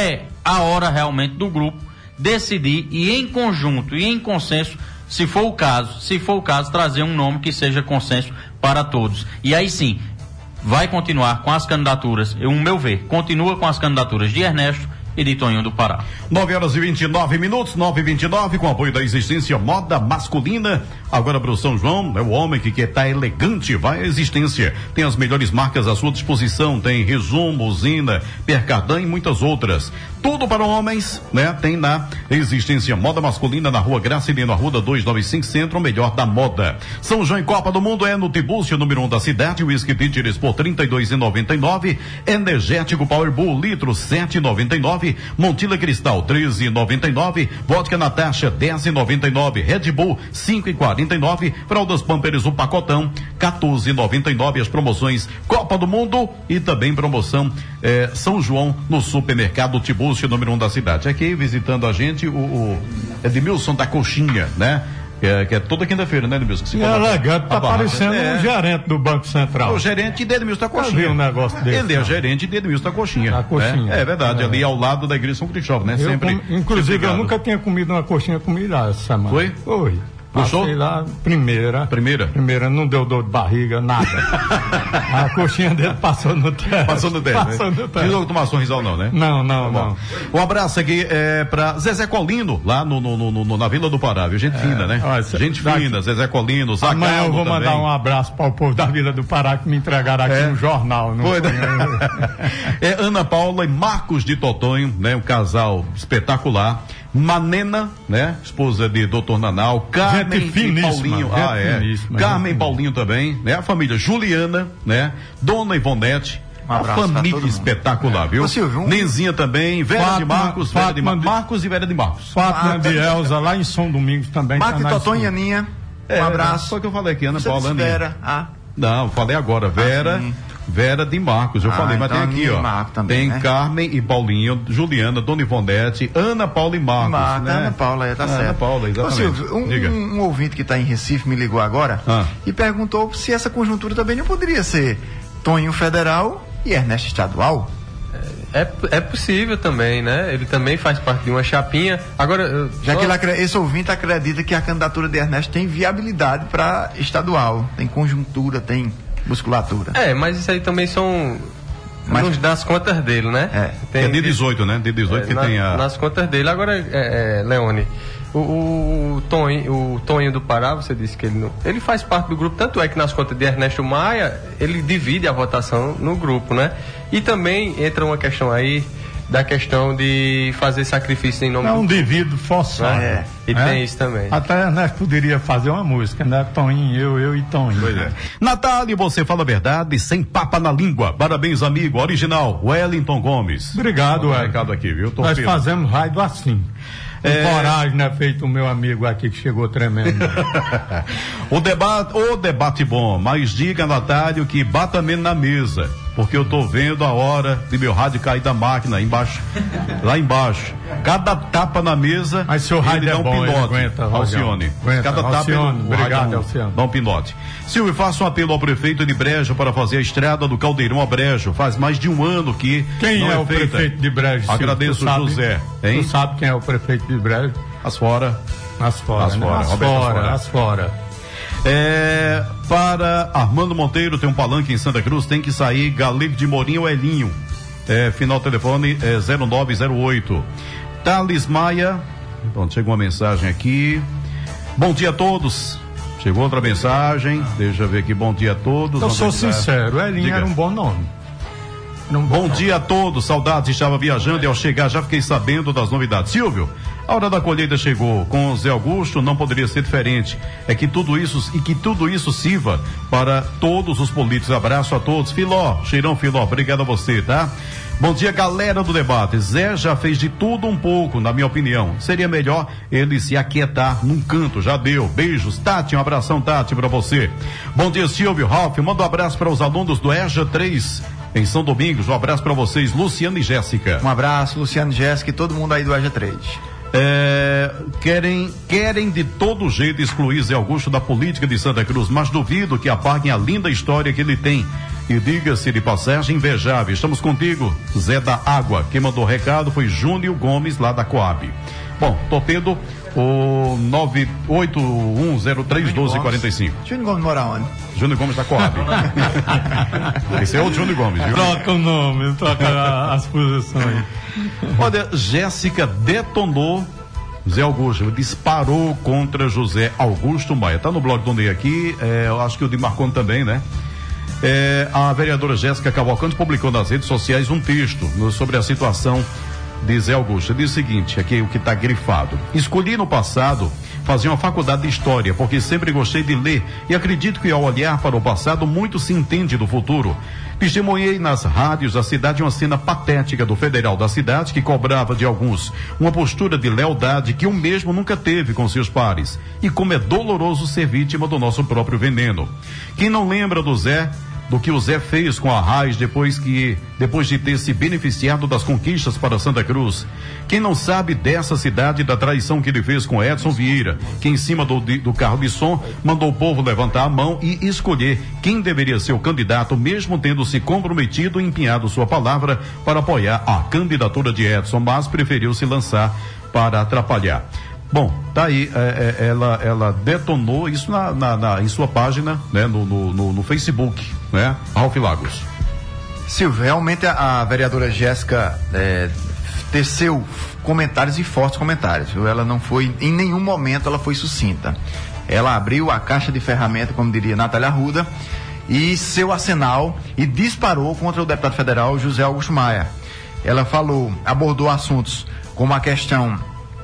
a hora realmente do grupo decidir e em conjunto e em consenso, se for o caso, se for o caso, trazer um nome que seja consenso para todos. E aí sim, vai continuar com as candidaturas, o meu ver, continua com as candidaturas de Ernesto e de Toninho do Pará. nove horas e vinte e nove minutos, nove e vinte e nove, com apoio da Existência Moda Masculina. Agora para o São João, é o homem que quer estar elegante, vai à Existência. Tem as melhores marcas à sua disposição, tem Resumo, Usina, Percardan e muitas outras. Tudo para homens, né? Tem na Existência Moda Masculina, na Rua Gracilino Arruda duzentos e noventa e cinco, Centro, o melhor da moda. São João e Copa do Mundo é no Tibúrcio, número um da cidade, Whisky Pitires por trinta e dois reais e noventa e nove centavos, Energético Power Bull, litro sete reais e noventa e nove centavos, Montila Cristal treze reais e noventa e nove centavos, Vodka Natasha dez reais e noventa e nove centavos, Red Bull cinco reais e quarenta e nove centavos, Fraldas Pampers o pacotão quatorze reais e noventa e nove centavos, as promoções Copa do Mundo e também promoção eh, São João no supermercado Tibúrcio, número um da cidade. Aqui visitando a gente o, o Edmilson da Coxinha, né? Que é, que é toda quinta-feira, né, Edmilson? Que é elegante, tá parecendo é. um gerente do Banco Central. O gerente de Edmilson da Coxinha. Eu vi um negócio desse. Ele é o gerente de Edmilson da Coxinha. Da Coxinha. Né? É verdade, é. ali ao lado da igreja São Cristóvão, né? Eu Sempre. Com, inclusive, sempre eu nunca tinha comido uma coxinha comida essa semana. Foi? Foi. Passei lá, primeira. Primeira? Primeira, não deu dor de barriga, nada. A coxinha dele passou no teste. Passou no teste. Passou né? no teste. Não tomar sorrisal, não, né? Não, não, tá não. Um abraço aqui é, pra Zezé Colino, lá no, no, no, no, na Vila do Pará, viu? Gente é, fina, né? Olha, gente daqui, fina, Zezé Colino, Zagallo. Amanhã eu vou também. mandar um abraço para o povo da Vila do Pará que me entregaram aqui é. um jornal. Não foi, né? É Ana Paula e Marcos de Totonho, né? Um casal espetacular. Manena, né? Esposa de doutor Nanal, Carmen e Paulinho, ah, é. Carmen e Paulinho também, né? A família Juliana, né? Dona Ivonete. Um a família espetacular, viu? Ô, Silvio, um... Nenzinha também, Vera Fátima, de Marcos, Vera de Mar... de... Marcos e Vera de Marcos. Fátima de Elza, lá em São Domingos também. Marcos tá Totonho e Aninha, é, um abraço. Só que eu falei aqui, Ana Paula, Aninha. Vera, ah. Não, falei agora, Vera... Ah, Vera de Marcos, eu ah, falei, mas então tem aqui, ó. Também, tem né? Carmen e Paulinho, Juliana, Dona Ivonete, Ana Paula e Marcos. Marcos né? Ana Paula, é, tá certo. Ana Paula, exatamente. Ô, Silvio, um, um ouvinte que está em Recife me ligou agora ah. e perguntou se essa conjuntura também não poderia ser Toninho Federal e Ernesto Estadual. É, é possível também, né? Ele também faz parte de uma chapinha. Agora, já só... que ele, esse ouvinte acredita que a candidatura de Ernesto tem viabilidade para estadual, tem conjuntura, tem musculatura. É, mas isso aí também são mas, nas contas dele, né? É, tem, é de dezoito, né? De dezoito é, que na, tem a... Nas contas dele. Agora, é, é, Leone, o, o, Toninho, o Toninho do Pará, você disse que ele não... Ele faz parte do grupo, tanto é que nas contas de Ernesto Maia, ele divide a votação no grupo, né? E também entra uma questão aí da questão de fazer sacrifício em nome é um do... devido forçado. É, e é. tem isso também. Até Ernesto poderia fazer uma música, né? Toninho, eu, eu e Toninho. Pois é. Natália, você fala a verdade sem papa na língua. Parabéns, amigo. Original, Wellington Gomes. Obrigado, Wellington. Recado aqui, viu? Tô Nós feliz. fazemos raio assim. É... coragem, né? Feito o meu amigo aqui que chegou tremendo. o debate, o debate bom, mas diga, Natália, que bata menos na mesa, porque eu tô vendo a hora de meu rádio cair da máquina embaixo, lá embaixo. Cada tapa na mesa, mas seu rádio ele dá é um bom, pinote. Aguenta, Alcione. Aguenta, Cada Alcione, tapa obrigado, dá, Alcione. dá um pinote. Silvio, faça um apelo ao prefeito de Brejo para fazer a estrada do Caldeirão a Brejo. Faz mais de um ano que quem não é, é o feita. prefeito de Brejo? Agradeço o José. Hein? Tu sabe quem é o prefeito de Brejo? As fora. As fora. As fora. As fora. As fora. É, para Armando Monteiro, tem um palanque em Santa Cruz, tem que sair Galego de Morinho ou Elinho. É, final telefone é zero nove zero oito. Thales Maia, pronto, chegou uma mensagem aqui. Bom dia a todos. Chegou outra mensagem, deixa eu ver aqui, bom dia a todos. Eu sou sincero, Elinho Diga. Era um bom nome. Um bom, bom dia a todos, saudades, estava viajando e ao chegar já fiquei sabendo das novidades. Silvio, a hora da colheita chegou, com o Zé Augusto não poderia ser diferente, é que tudo isso, e que tudo isso sirva para todos os políticos. Abraço a todos, Filó, cheirão Filó, obrigado a você, tá? Bom dia, galera do debate. Zé já fez de tudo um pouco, na minha opinião. Seria melhor ele se aquietar num canto, já deu. Beijos, Tati, um abração, Tati, pra você. Bom dia, Silvio, Ralf, manda um abraço para os alunos do E J A três, em São Domingos. Um abraço para vocês, Luciano e Jéssica. Um abraço, Luciano e Jéssica e todo mundo aí do E J A três. É, querem, querem de todo jeito excluir Zé Augusto da política de Santa Cruz, mas duvido que apaguem a linda história que ele tem E diga-se de passagem, invejável. Estamos contigo, Zé da Água. Quem mandou o recado foi Júnior Gomes, lá da Coab. Bom, torpedo, o nove oito um zero três um dois quatro cinco. Júnior Gomes mora onde? Júnior Gomes da Coab. Esse é outro Júnior Gomes, viu? Troca o nome, troca as posições. Olha, Jéssica detonou Zé Augusto, disparou contra José Augusto Maia. Tá no blog do Ney aqui, é, eu acho que o de Marconi também, né? É, a vereadora Jéssica Cavalcante publicou nas redes sociais um texto no, sobre a situação de Zé Augusto. Diz o seguinte, aqui o que está grifado: escolhi no passado fazer uma faculdade de história porque sempre gostei de ler e acredito que ao olhar para o passado muito se entende do futuro. Testemunhei nas rádios da cidade uma cena patética do federal da cidade que cobrava de alguns uma postura de lealdade que o mesmo nunca teve com seus pares. E como é doloroso ser vítima do nosso próprio veneno. Quem não lembra do Zé, do que o Zé fez com a Raiz depois que, depois de ter se beneficiado das conquistas para Santa Cruz? Quem não sabe dessa cidade, da traição que ele fez com Edson Vieira, que em cima do, do carro de som mandou o povo levantar a mão e escolher quem deveria ser o candidato, mesmo tendo se comprometido e empenhado sua palavra para apoiar a candidatura de Edson, mas preferiu se lançar para atrapalhar. Bom, tá aí, é, é, ela, ela detonou isso na, na, na, em sua página, né, no, no, no, no Facebook, né, Ralph Lagos. Silvio, realmente a, a vereadora Jéssica é, teceu comentários e fortes comentários, viu? Ela não foi, em nenhum momento ela foi sucinta. Ela abriu a caixa de ferramenta, como diria Natália Arruda, e seu arsenal e disparou contra o deputado federal José Augusto Maia. Ela falou, abordou assuntos como a questão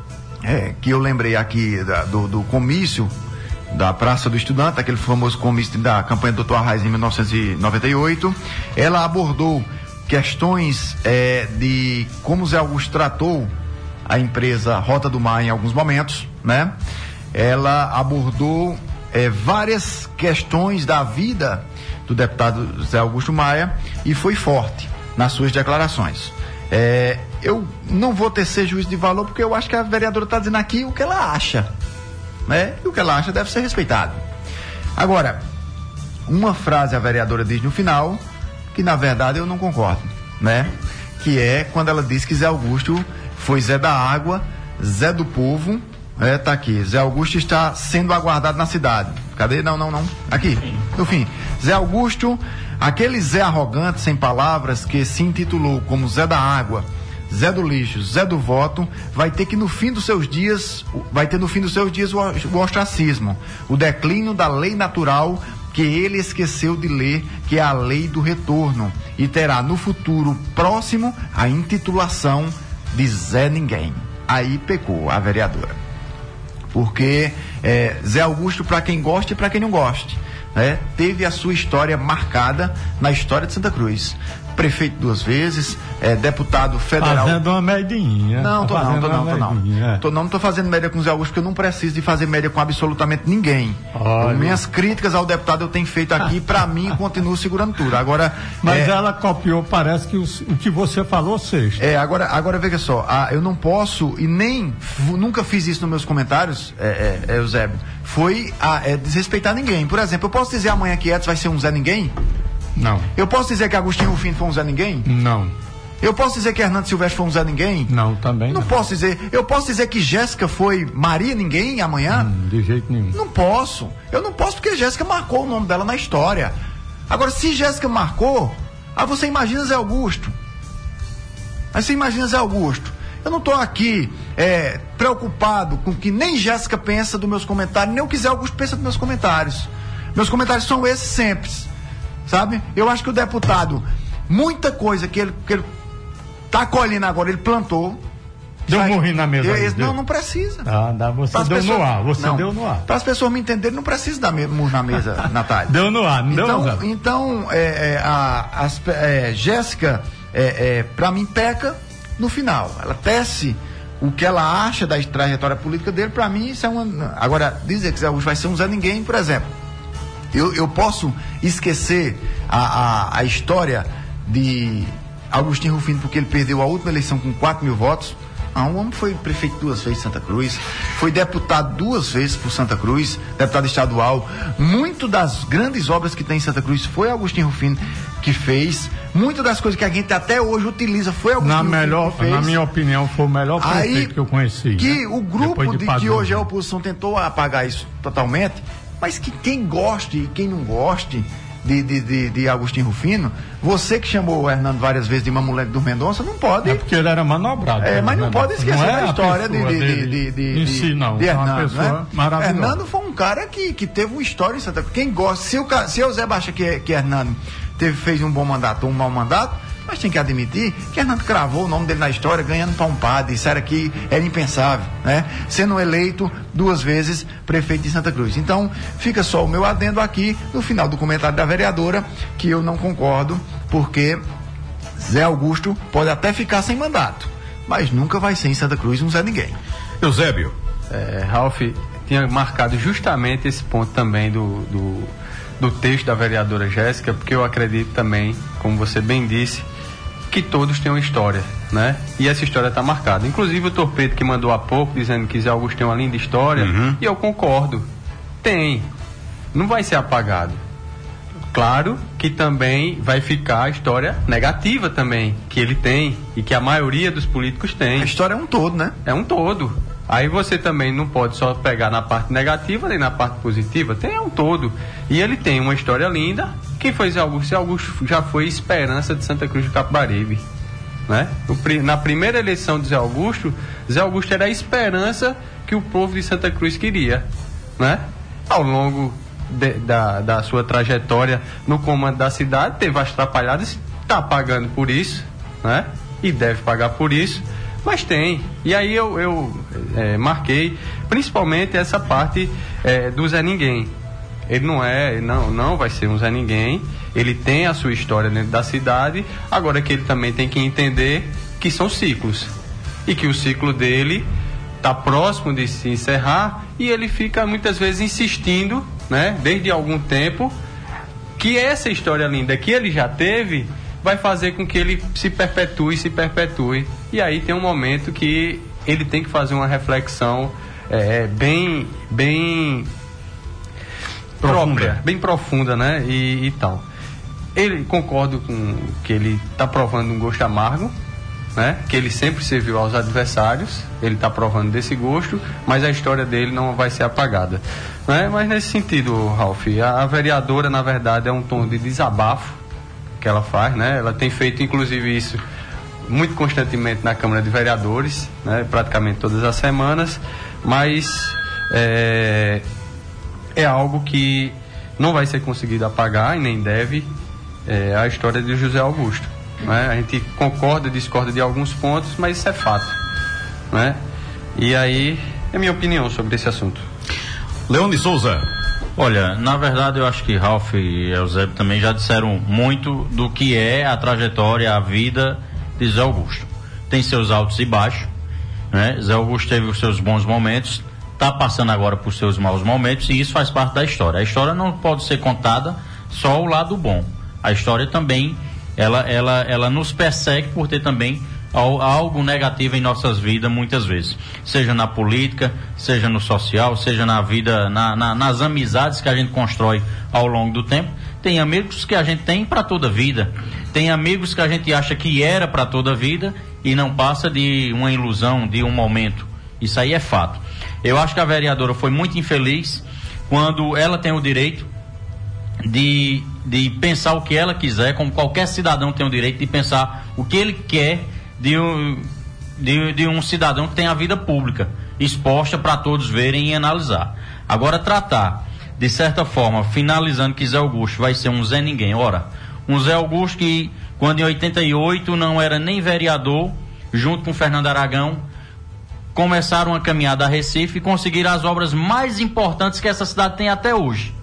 É, que eu lembrei aqui da, do, do comício da Praça do Estudante, aquele famoso comício da campanha do doutor Arraes em mil novecentos e noventa e oito. Ela abordou questões é, de como Zé Augusto tratou a empresa Rota do Mar em alguns momentos, né? Ela abordou é, várias questões da vida do deputado Zé Augusto Maia e foi forte nas suas declarações. É, eu não vou tecer juízo de valor porque eu acho que a vereadora está dizendo aqui o que ela acha, né? E o que ela acha deve ser respeitado. Agora, uma frase a vereadora diz no final que na verdade eu não concordo, né? Que é quando ela diz que Zé Augusto foi Zé da Água, Zé do Povo, é, tá aqui, Zé Augusto está sendo aguardado na cidade. Cadê? Não, não, não. Aqui, no fim. Zé Augusto, aquele Zé arrogante, sem palavras, que se intitulou como Zé da Água, Zé do Lixo, Zé do Voto, vai ter que no fim dos seus dias, vai ter no fim dos seus dias o, o ostracismo, o declínio da lei natural que ele esqueceu de ler, que é a lei do retorno, e terá no futuro próximo a intitulação de Zé Ninguém. Aí pecou a vereadora. Porque é, Zé Augusto, para quem gosta e para quem não goste, né, teve a sua história marcada na história de Santa Cruz. Prefeito duas vezes, é, deputado federal. Fazendo uma medinha. Não, tô não, tô não, tô não. Medinha, é. Tô não, não tô fazendo média com o Zé Augusto, porque eu não preciso de fazer média com absolutamente ninguém. Eu, minhas críticas ao deputado eu tenho feito aqui, pra mim, continuo segurando tudo. Agora. Mas é, ela copiou, parece que o, o que você falou, sexta. É, agora, agora veja só, a, eu não posso, e nem nunca fiz isso nos meus comentários, é, é, é, Eusébio, foi a, é, desrespeitar ninguém. Por exemplo, eu posso dizer amanhã que Edson vai ser um Zé Ninguém? Não. Eu posso dizer que Agostinho Rufino foi um Zé Ninguém? Não. Eu posso dizer que Hernando Silvestre foi um Zé Ninguém? Não, também não. Não posso dizer. Eu posso dizer que Jéssica foi Maria Ninguém amanhã? Hum, de jeito nenhum. Não posso. Eu não posso porque Jéssica marcou o nome dela na história. Agora, se Jéssica marcou, aí você imagina Zé Augusto. Aí você imagina Zé Augusto. Eu não estou aqui é, preocupado com o que nem Jéssica pensa dos meus comentários, nem o que Zé Augusto pensa dos meus comentários. Meus comentários são esses sempre. Sabe? Eu acho que o deputado, muita coisa que ele, que ele tá colhendo agora, ele plantou. Deu um morrinho na mesa. Eu, aí, não, não precisa. Ah, dá, você deu pessoas, no ar, você não, deu no ar. Para as pessoas me entenderem, não precisa dar murro na mesa, Natália. Deu no ar, não então, deu no ar. Então, é, é, a, as, é, Jéssica, é, é, para mim, peca no final. Ela tece o que ela acha da trajetória política dele, para mim, isso é uma. Agora, dizer que Zé Augusto vai ser um Zé Ninguém, por exemplo. Eu, eu posso esquecer a, a, a história de Agostinho Rufino porque ele perdeu a última eleição com quatro mil votos. Ah, um homem foi prefeito duas vezes em Santa Cruz, foi deputado duas vezes por Santa Cruz, deputado estadual. Muito das grandes obras que tem em Santa Cruz foi Agostinho Rufino. que fez. Muitas das coisas que a gente até hoje utiliza foi Agostinho na Rufino melhor, que fez. Na minha opinião, foi o melhor prefeito Aí, que eu conheci. Que né? o grupo de, de, de que hoje é a oposição tentou apagar isso totalmente, mas que quem goste e quem não goste de, de, de, de Agostinho Rufino, você que chamou o Hernando várias vezes de mamulete do Mendonça, não pode. É porque ele era manobrado. É, mas não né? pode esquecer não é da história de, de, dele de, de, em de, si, não. de É uma Hernando. pessoa Né? maravilhosa. Hernando foi um cara que, que teve uma história em Santa Cruz. Quem gosta, se o, se o Zé acha que, que Hernando teve, fez um bom mandato ou um mau mandato, mas tem que admitir que Hernando cravou o nome dele na história, ganhando para um padre. Isso era que era impensável, né? Sendo eleito duas vezes prefeito de Santa Cruz. Então, fica só o meu adendo aqui no final do comentário da vereadora, que eu não concordo, porque Zé Augusto pode até ficar sem mandato, mas nunca vai ser em Santa Cruz um Zé Ninguém. Eusébio. É, Ralf tinha marcado justamente esse ponto também do, do, do texto da vereadora Jéssica, porque eu acredito também, como você bem disse, que todos têm uma história, né? E essa história está marcada. Inclusive o Torpedo que mandou há pouco, dizendo que Zé Augusto tem uma linda história, uhum. e eu concordo. Tem. Não vai ser apagado. Claro que também vai ficar a história negativa também, que ele tem, e que a maioria dos políticos tem. A história é um todo, né? É um todo. Aí você também não pode só pegar na parte negativa nem na parte positiva, tem um todo. E ele tem uma história linda. Quem foi Zé Augusto? Zé Augusto já foi esperança de Santa Cruz do Capibaribe, né? Na primeira eleição de Zé Augusto, Zé Augusto era a esperança que o povo de Santa Cruz queria, né? Ao longo de, da, da sua trajetória no comando da cidade, teve as atrapalhadas, está pagando por isso, né? E deve pagar por isso. Mas tem. E aí eu, eu é, marquei principalmente essa parte é, do Zé Ninguém. Ele não é, não, não vai ser um Zé Ninguém. Ele tem a sua história dentro da cidade. Agora que ele também tem que entender que são ciclos. E que o ciclo dele está próximo de se encerrar. E ele fica muitas vezes insistindo, né, desde algum tempo, que essa história linda que ele já teve vai fazer com que ele se perpetue, se perpetue. E aí tem um momento que ele tem que fazer uma reflexão é, bem, bem profunda. própria, bem profunda, né? E, e tal. Ele, concordo com que ele está provando um gosto amargo, né? Que ele sempre serviu aos adversários, ele está provando desse gosto, mas a história dele não vai ser apagada, né? Mas nesse sentido, Ralf, a, a vereadora, na verdade, é um tom de desabafo que ela faz, né? Ela tem feito inclusive isso muito constantemente na Câmara de Vereadores, né? Praticamente todas as semanas, mas é, é algo que não vai ser conseguido apagar e nem deve, é, a história de José Augusto, né? A gente concorda, discorda de alguns pontos, mas isso é fato, né? E aí é a minha opinião sobre esse assunto. Leone Souza. Olha, na verdade eu acho que Ralf e Eusébio também já disseram muito do que é a trajetória, a vida de Zé Augusto. Tem seus altos e baixos, né? Zé Augusto teve os seus bons momentos, está passando agora por seus maus momentos, e isso faz parte da história. A história não pode ser contada só o lado bom. A história também, ela, ela, ela nos persegue por ter também algo negativo em nossas vidas muitas vezes, seja na política, seja no social, seja na vida, na, na, nas amizades que a gente constrói ao longo do tempo. Tem amigos que a gente tem para toda a vida, tem amigos que a gente acha que era para toda a vida e não passa de uma ilusão, de um momento. Isso aí é fato. Eu acho que a vereadora foi muito infeliz quando ela tem o direito de, de pensar o que ela quiser, como qualquer cidadão tem o direito de pensar o que ele quer De um, de, de um cidadão que tem a vida pública exposta para todos verem e analisar. Agora, tratar, de certa forma, finalizando que Zé Augusto vai ser um Zé Ninguém. Ora, um Zé Augusto que, quando em oitenta e oito não era nem vereador, junto com Fernando Aragão, começaram a caminhada a Recife e conseguiram as obras mais importantes que essa cidade tem até hoje.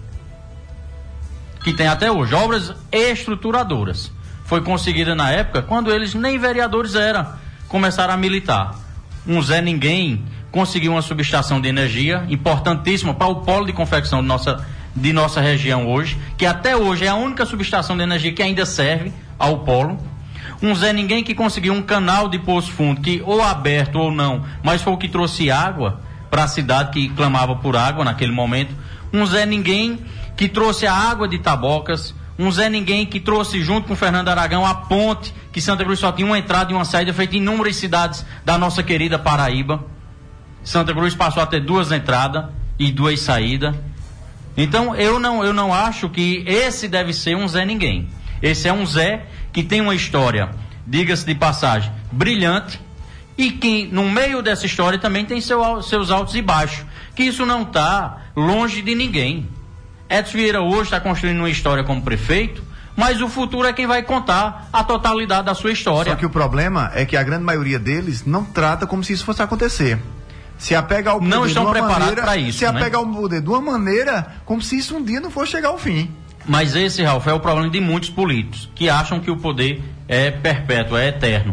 Que tem até hoje, obras estruturadoras. Foi conseguida na época quando eles nem vereadores eram, começaram a militar. Um Zé Ninguém conseguiu uma subestação de energia importantíssima para o polo de confecção de nossa, de nossa região hoje, que até hoje é a única subestação de energia que ainda serve ao polo. Um Zé Ninguém que conseguiu um canal de Poço Fundo, que ou aberto ou não, mas foi o que trouxe água para a cidade que clamava por água naquele momento. Um Zé Ninguém que trouxe a água de Tabocas. Um Zé Ninguém que trouxe junto com o Fernando Aragão a ponte, que Santa Cruz só tinha uma entrada e uma saída, feita em inúmeras cidades da nossa querida Paraíba. Santa Cruz passou a ter duas entradas e duas saídas. Então eu não, eu não acho que esse deve ser um Zé Ninguém. Esse é um Zé que tem uma história, diga-se de passagem, brilhante, e que no meio dessa história também tem seu, seus altos e baixos, que isso não está longe de ninguém. Edson Vieira hoje está construindo uma história como prefeito, mas o futuro é quem vai contar a totalidade da sua história. Só que o problema é que a grande maioria deles não trata como se isso fosse acontecer. Se apega ao poder não estão de uma preparados maneira, para isso, se apega né? ao poder de uma maneira como se isso um dia não fosse chegar ao fim. Mas esse, Ralf, é o problema de muitos políticos, que acham que o poder é perpétuo, é eterno.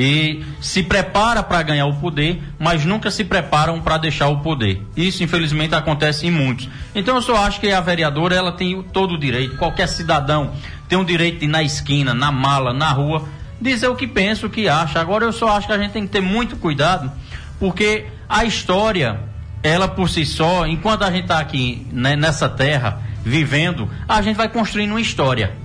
E se prepara para ganhar o poder, mas nunca se preparam para deixar o poder. Isso, infelizmente, acontece em muitos. Então, eu só acho que a vereadora, ela tem todo o direito, qualquer cidadão tem o direito de ir na esquina, na mala, na rua, dizer o que pensa, o que acha. Agora, eu só acho que a gente tem que ter muito cuidado, porque a história, ela por si só, enquanto a gente está aqui, né, nessa terra, vivendo, a gente vai construindo uma história.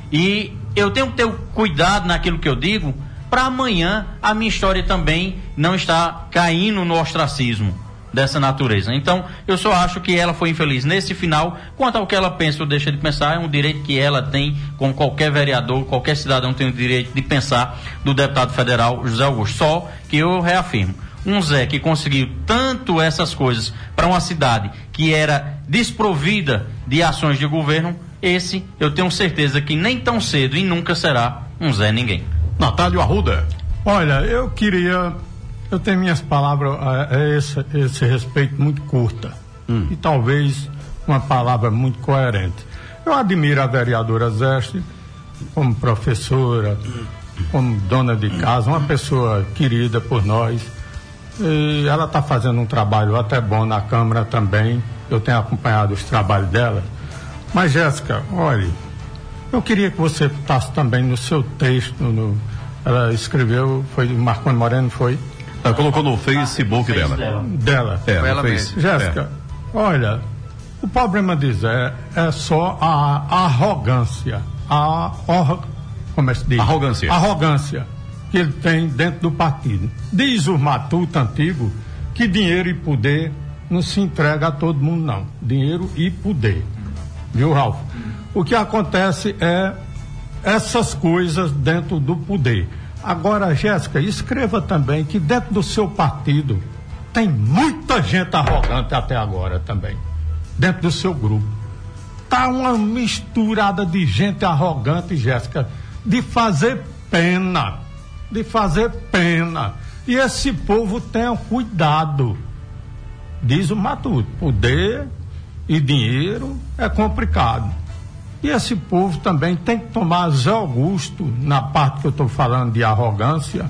E eu tenho que ter cuidado naquilo que eu digo, para amanhã a minha história também não está caindo no ostracismo dessa natureza. Então, eu só acho que ela foi infeliz nesse final. Quanto ao que ela pensa ou deixa de pensar, é um direito que ela tem, como qualquer vereador, qualquer cidadão tem o direito de pensar do deputado federal José Augusto. Só que eu reafirmo, um Zé que conseguiu tanto essas coisas para uma cidade que era desprovida de ações de governo, esse eu tenho certeza que nem tão cedo e nunca será um Zé Ninguém. Natálio Arruda. Olha, eu queria, eu tenho minhas palavras a, a esse, esse respeito muito curta hum. e talvez uma palavra muito coerente. Eu admiro a vereadora Zeste como professora, como dona de casa, uma pessoa querida por nós. E ela está fazendo um trabalho até bom na Câmara também. Eu tenho acompanhado os trabalhos dela. Mas, Jéssica, olha, eu queria que você botasse também no seu texto, no, ela escreveu, foi Marconi Moreno, foi? Ela colocou no Facebook ah, dela. Dela. dela. É, ela fez. Jéssica, é. olha, o problema de Zé é só a, a arrogância. A, or, como é que se diz? Arrogância. Arrogância que ele tem dentro do partido. Diz o matuto antigo que dinheiro e poder não se entrega a todo mundo, não. Dinheiro e poder. Viu, Ralf? O que acontece é essas coisas dentro do poder. Agora, Jéssica, escreva também que dentro do seu partido tem muita gente arrogante até agora também. Dentro do seu grupo. Tá uma misturada de gente arrogante, Jéssica, de fazer pena. De fazer pena. E esse povo tenha cuidado. Diz o Matuto, poder e dinheiro é complicado. E esse povo também tem que tomar Zé Augusto, na parte que eu estou falando de arrogância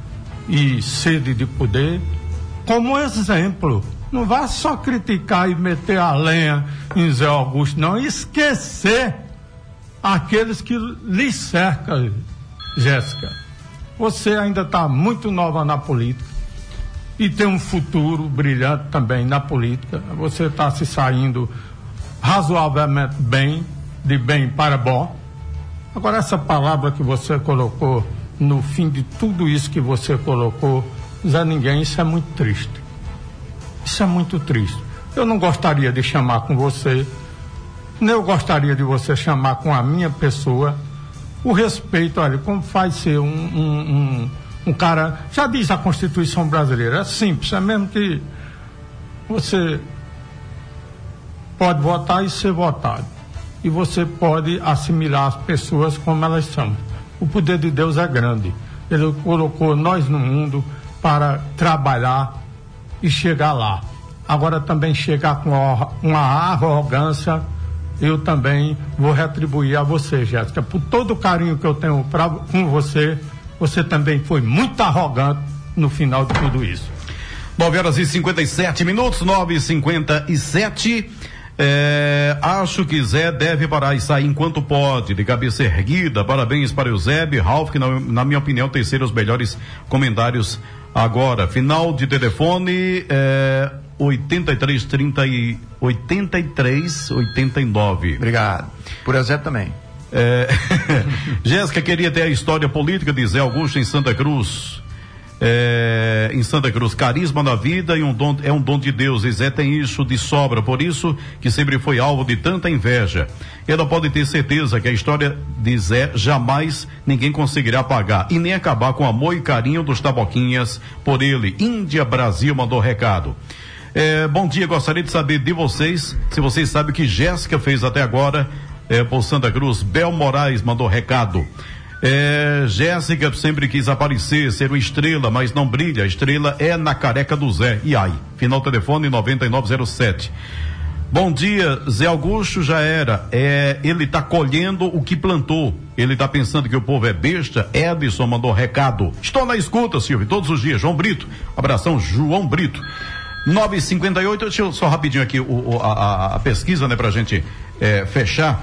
e sede de poder, como exemplo. Não vá só criticar e meter a lenha em Zé Augusto, não. Esquecer aqueles que lhe cercam, Jéssica. Você ainda está muito nova na política e tem um futuro brilhante também na política. Você está se saindo razoavelmente bem, de bem para bom. Agora, essa palavra que você colocou no fim de tudo isso que você colocou, Zé Ninguém, isso é muito triste. Isso é muito triste. Eu não gostaria de chamar com você, nem eu gostaria de você chamar com a minha pessoa. O respeito, olha, como faz ser um, um, um, um cara, já diz a Constituição brasileira, é simples, é mesmo que você pode votar e ser votado. E você pode assimilar as pessoas como elas são. O poder de Deus é grande. Ele colocou nós no mundo para trabalhar e chegar lá. Agora também chegar com uma arrogância, eu também vou retribuir a você, Jéssica, por todo o carinho que eu tenho pra, com você. Você também foi muito arrogante no final de tudo isso. nove horas e cinquenta e sete minutos, nove e cinquenta e sete. É, acho que Zé deve parar e sair enquanto pode, de cabeça erguida. Parabéns para o Eusébio, Ralf, que na, na minha opinião tem sido os melhores comentários agora. Final de telefone é, oitenta e três, trinta e oitenta e três, oitenta e nove. Obrigado. Por Eusébio também. É... Jéssica queria ter a história política de Zé Augusto em Santa Cruz. É, em Santa Cruz, carisma na vida e um dom, é um dom de Deus, e Zé tem isso de sobra, por isso que sempre foi alvo de tanta inveja. Ela pode ter certeza que a história de Zé jamais ninguém conseguirá apagar e nem acabar com o amor e carinho dos taboquinhas por ele. Índia Brasil mandou recado. É, bom dia, gostaria de saber de vocês, se vocês sabem o que Jéssica fez até agora é, por Santa Cruz. Bel Moraes mandou recado. É, Jéssica sempre quis aparecer, ser uma estrela, mas não brilha. A estrela é na careca do Zé. E aí? Final telefone noventa e nove zero sete. Bom dia, Zé Augusto já era. É, ele tá colhendo o que plantou. Ele tá pensando que o povo é besta. Edson mandou recado. Estou na escuta, Silvio, todos os dias. João Brito. Abração, João Brito. nove e cinquenta e oito, deixa eu só rapidinho aqui o, o, a, a pesquisa, né, pra gente é, fechar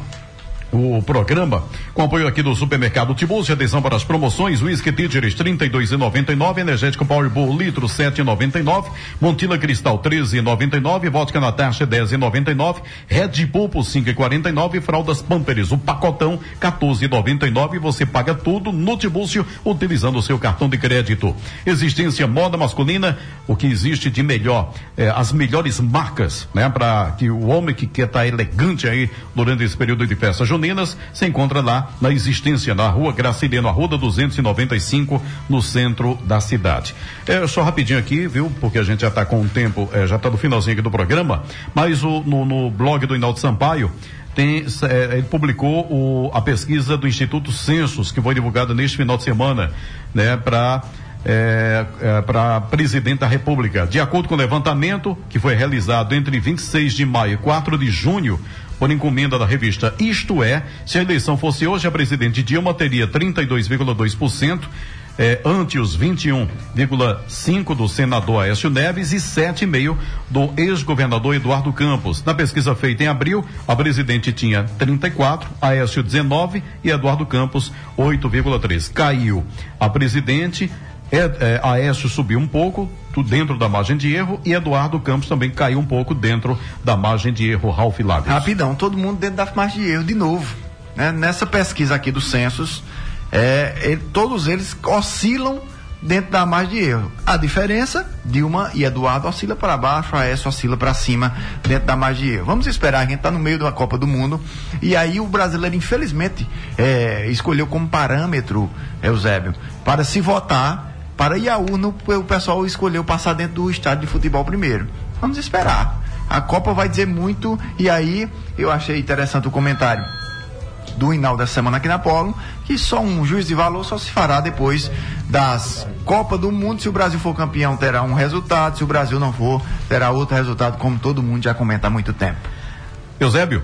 o programa, com apoio aqui do Supermercado Tiburcio. Atenção para as promoções: Whisky Tigres trinta e dois e noventa e nove, Energético Powerball litro sete e noventa e nove, Montila Cristal treze e noventa e nove, Vodka Natasha dez e noventa e nove, Red Bull por cinco e quarenta e nove, Fraldas Pampers o pacotão quatorze e noventa e nove. Você paga tudo no Tiburcio utilizando o seu cartão de crédito. Existência moda masculina, o que existe de melhor, é, as melhores marcas, né, para que o homem que quer estar elegante aí durante esse período de festa junina se encontra lá na Existência, na rua Graciliano Arruda duzentos e noventa e cinco, no centro da cidade. É, só rapidinho aqui, viu, porque a gente já está com o tempo, é, já está no finalzinho aqui do programa, mas o, no, no blog do Hinaldo Sampaio tem, é, ele publicou o, a pesquisa do Instituto Census, que foi divulgada neste final de semana, né, para É, é, para presidente da República. De acordo com o levantamento que foi realizado entre vinte e seis de maio e quatro de junho, por encomenda da revista Isto É, se a eleição fosse hoje, a presidente Dilma teria trinta e dois vírgula dois por cento, é, ante os vinte e um vírgula cinco por cento do senador Aécio Neves e sete vírgula cinco por cento do ex-governador Eduardo Campos. Na pesquisa feita em abril, a presidente tinha trinta e quatro, Aécio dezenove e Eduardo Campos oito vírgula três. Caiu a presidente. É, é, Aécio subiu um pouco dentro da margem de erro e Eduardo Campos também caiu um pouco dentro da margem de erro. Ralf Lagos. Rapidão, todo mundo dentro da margem de erro de novo, né? Nessa pesquisa aqui do Census, é, é, todos eles oscilam dentro da margem de erro. A diferença, Dilma e Eduardo oscila para baixo, Aécio oscila para cima dentro da margem de erro. Vamos esperar, a gente está no meio da Copa do Mundo e aí o brasileiro infelizmente é, escolheu como parâmetro, Eusébio, para se votar. Para ir à urna, o pessoal escolheu passar dentro do estádio de futebol primeiro. Vamos esperar. A Copa vai dizer muito, e aí eu achei interessante o comentário do Hinaldo dessa semana aqui na Polo, que só um juiz de valor só se fará depois das Copas do Mundo. Se o Brasil for campeão, terá um resultado. Se o Brasil não for, terá outro resultado, como todo mundo já comenta há muito tempo. Eusébio?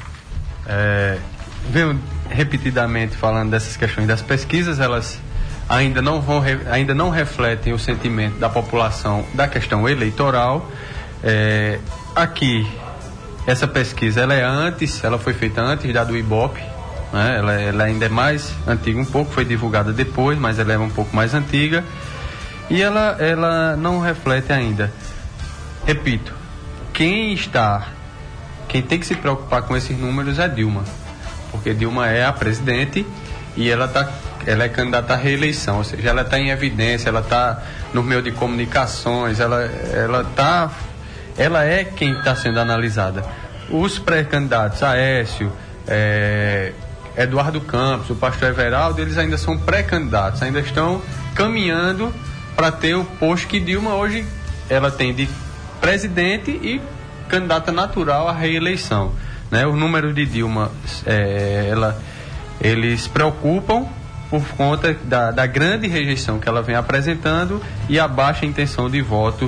É, venho repetidamente falando dessas questões das pesquisas, elas ainda não vão, ainda não refletem o sentimento da população da questão eleitoral. É, aqui, essa pesquisa, ela é antes, ela foi feita antes da do Ibope, né? ela, ela ainda é mais antiga um pouco, foi divulgada depois, mas ela é um pouco mais antiga, e ela, ela não reflete ainda. Repito, quem está, quem tem que se preocupar com esses números é Dilma, porque Dilma é a presidente e ela está ela é candidata à reeleição, ou seja, ela está em evidência, ela está no meio de comunicações, ela, ela, tá, ela é quem está sendo analisada. Os pré-candidatos, Aécio, é, Eduardo Campos, o pastor Everaldo, eles ainda são pré-candidatos, ainda estão caminhando para ter o posto que Dilma hoje ela tem de presidente e candidata natural à reeleição, né? Os números de Dilma, é, ela, eles preocupam por conta da, da grande rejeição que ela vem apresentando e a baixa intenção de voto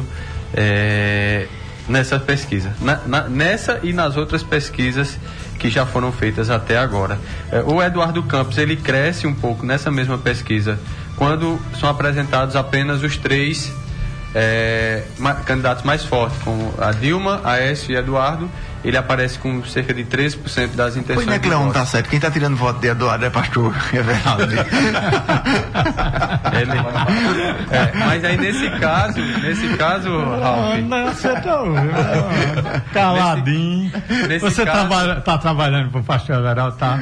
é, nessa pesquisa, na, na, nessa e nas outras pesquisas que já foram feitas até agora. É, o Eduardo Campos, ele cresce um pouco nessa mesma pesquisa quando são apresentados apenas os três é, ma, candidatos mais fortes, como a Dilma, Aécio e Eduardo. Ele aparece com cerca de treze por cento das intenções. Pois não é que Leão tá certo, quem tá tirando voto de Eduardo é pastor Everaldo. entender. É, mas aí nesse caso, nesse caso, Ralf. Não, você tá ouvindo, caladinho. Nesse, nesse você caso, trabalha, tá trabalhando pro pastor Everaldo, tá?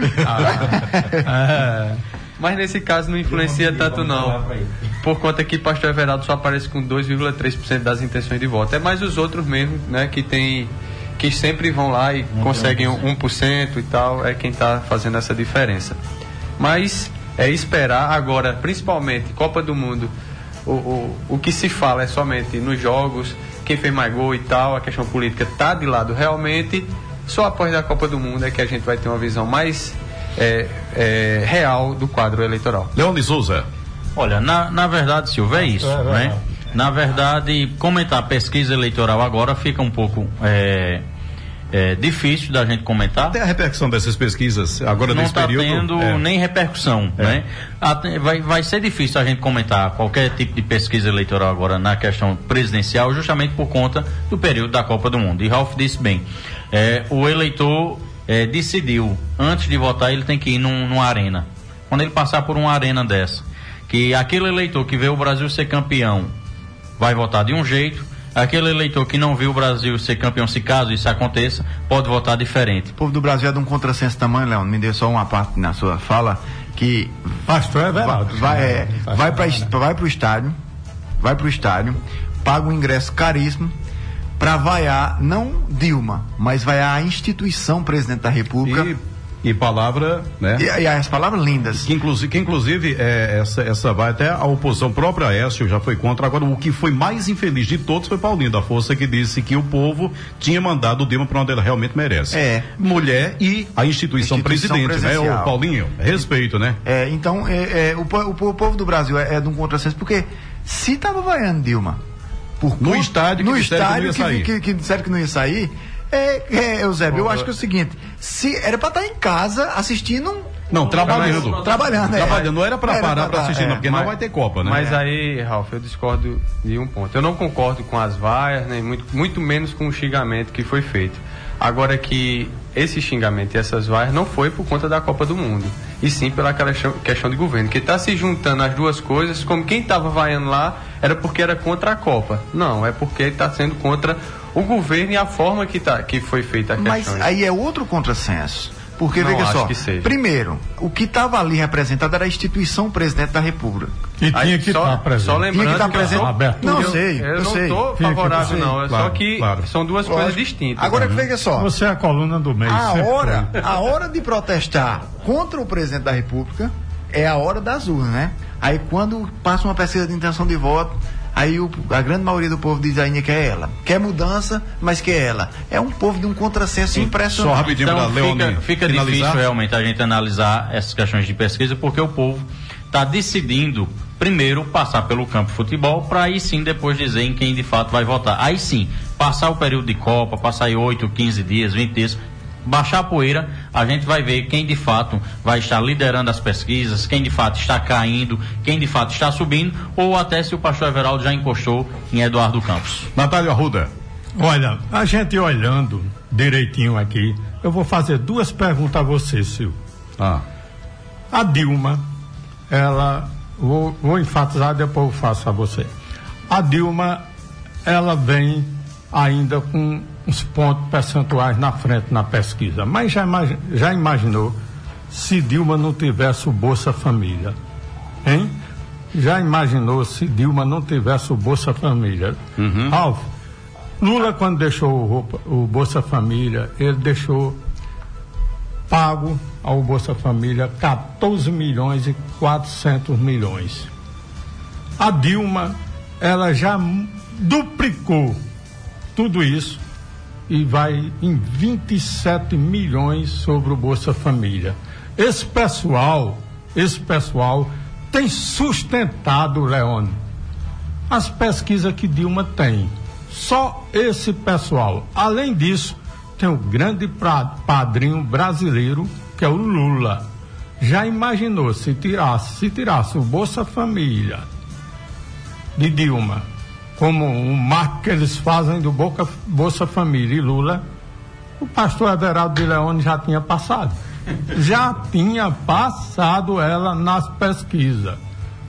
Ah, é. Mas nesse caso não influencia tanto não, por conta que pastor Everaldo só aparece com dois vírgula três por cento das intenções de voto. É mais os outros mesmo, né, que tem, que sempre vão lá e conseguem um por cento e tal, é quem está fazendo essa diferença. Mas é esperar agora, principalmente Copa do Mundo, o, o, o que se fala é somente nos jogos, quem fez mais gol e tal, a questão política está de lado realmente. Só após a Copa do Mundo é que a gente vai ter uma visão mais É, é, real do quadro eleitoral. Leone Souza. Olha, na, na verdade, Silvio, é isso, é né? Na verdade, comentar a pesquisa eleitoral agora fica um pouco é, é, difícil da gente comentar. Até a repercussão dessas pesquisas agora não nesse tá período... Não está tendo é. nem repercussão, É. né? Até, vai, vai ser difícil a gente comentar qualquer tipo de pesquisa eleitoral agora na questão presidencial, justamente por conta do período da Copa do Mundo. E Ralf disse bem, é, o eleitor... É, decidiu, antes de votar ele tem que ir num, numa arena. Quando ele passar por uma arena dessa, que aquele eleitor que vê o Brasil ser campeão vai votar de um jeito, aquele eleitor que não viu o Brasil ser campeão, se caso isso aconteça, pode votar diferente. O povo do Brasil é de um contrassenso tamanho, Leão, me deu só uma parte na sua fala, que pastor Everaldo vai, é, vai para vai pro estádio, vai pro estádio, paga um ingresso caríssimo para vaiar, não Dilma, mas vaiar a instituição presidente da República. E, e palavra, né? E, e as palavras lindas. Que inclusive, que inclusive é, essa, essa vai até a oposição própria, Aécio já foi contra. Agora, o que foi mais infeliz de todos foi Paulinho da Força, que disse que o povo tinha mandado o Dilma para onde ela realmente merece. É. Mulher e a instituição, instituição presidente, né? O Paulinho, respeito, né? É, então, é, é, o, o, o povo do Brasil é, é de um contrassenso, porque se tava vaiando Dilma, Por no estádio, que no disseram estádio que não ia sair. Que, que, que disseram que não ia sair. É, é Eusébio, eu acho que é o seguinte: se era para estar em casa assistindo um. Não, trabalhando. Mas, trabalhando, é. Trabalhando, não era para parar para assistir, é, não, porque mas, não vai ter Copa, né? Mas é. aí, Ralf, eu discordo de um ponto. Eu não concordo com as vaias, nem muito, muito menos com o xingamento que foi feito. Agora que esse xingamento e essas vaias não foi por conta da Copa do Mundo, e sim pela questão de governo, que está se juntando as duas coisas, como quem estava vaiando lá era porque era contra a Copa. Não, é porque está sendo contra o governo e a forma que, tá, que foi feita a questão. Mas aí é outro contrassenso. Porque, não, veja só, que primeiro, o que estava ali representado era a instituição presidente da República. E tinha aí, que só, estar presente. Só lembrando tinha que estar que presente. Aberto. Não, eu, sei, eu, eu não sei. estou Fica, favorável, sei. não. É Claro, só que claro. são duas Lógico. coisas distintas. Agora, né? veja só. Você é a coluna do meio. A sempre hora, foi. a hora de protestar contra o presidente da República é a hora das urnas, né? Aí quando passa uma pesquisa de intenção de voto, aí o, a grande maioria do povo diz ainda que é ela. Quer mudança, mas que é ela. É um povo de um contrassenso impressionante. Só rapidinho Então para Leone fica, fica difícil realmente a gente analisar essas questões de pesquisa, porque o povo está decidindo primeiro passar pelo campo de futebol, para aí sim depois dizer em quem de fato vai votar. Aí sim, passar o período de Copa, passar aí oito, quinze dias, vinte dias, baixar a poeira, a gente vai ver quem de fato vai estar liderando as pesquisas, quem de fato está caindo, quem de fato está subindo, ou até se o pastor Everaldo já encostou em Eduardo Campos. Natália Arruda. Olha, a gente olhando direitinho aqui, eu vou fazer duas perguntas a você, Silvio. Ah. A Dilma, ela, vou, vou enfatizar, depois eu faço a você. A Dilma, ela vem ainda com uns pontos percentuais na frente na pesquisa, mas já, imagi- já imaginou se Dilma não tivesse o Bolsa Família, hein? Já imaginou se Dilma não tivesse o Bolsa Família? Uhum. Ralf, Lula, quando deixou o, o Bolsa Família, ele deixou pago ao Bolsa Família quatorze milhões e quatrocentos milhões. A Dilma, ela já duplicou tudo isso e vai em vinte e sete milhões sobre o Bolsa Família. Esse pessoal, esse pessoal tem sustentado, Leone, as pesquisas que Dilma tem. Só esse pessoal. Além disso, tem o grande pra, padrinho brasileiro, que é o Lula. Já imaginou se tirasse, se tirasse o Bolsa Família de Dilma, como um marco que eles fazem do Boca, Bolsa Família e Lula, o pastor Everaldo de Leone já tinha passado. Já tinha passado ela nas pesquisas.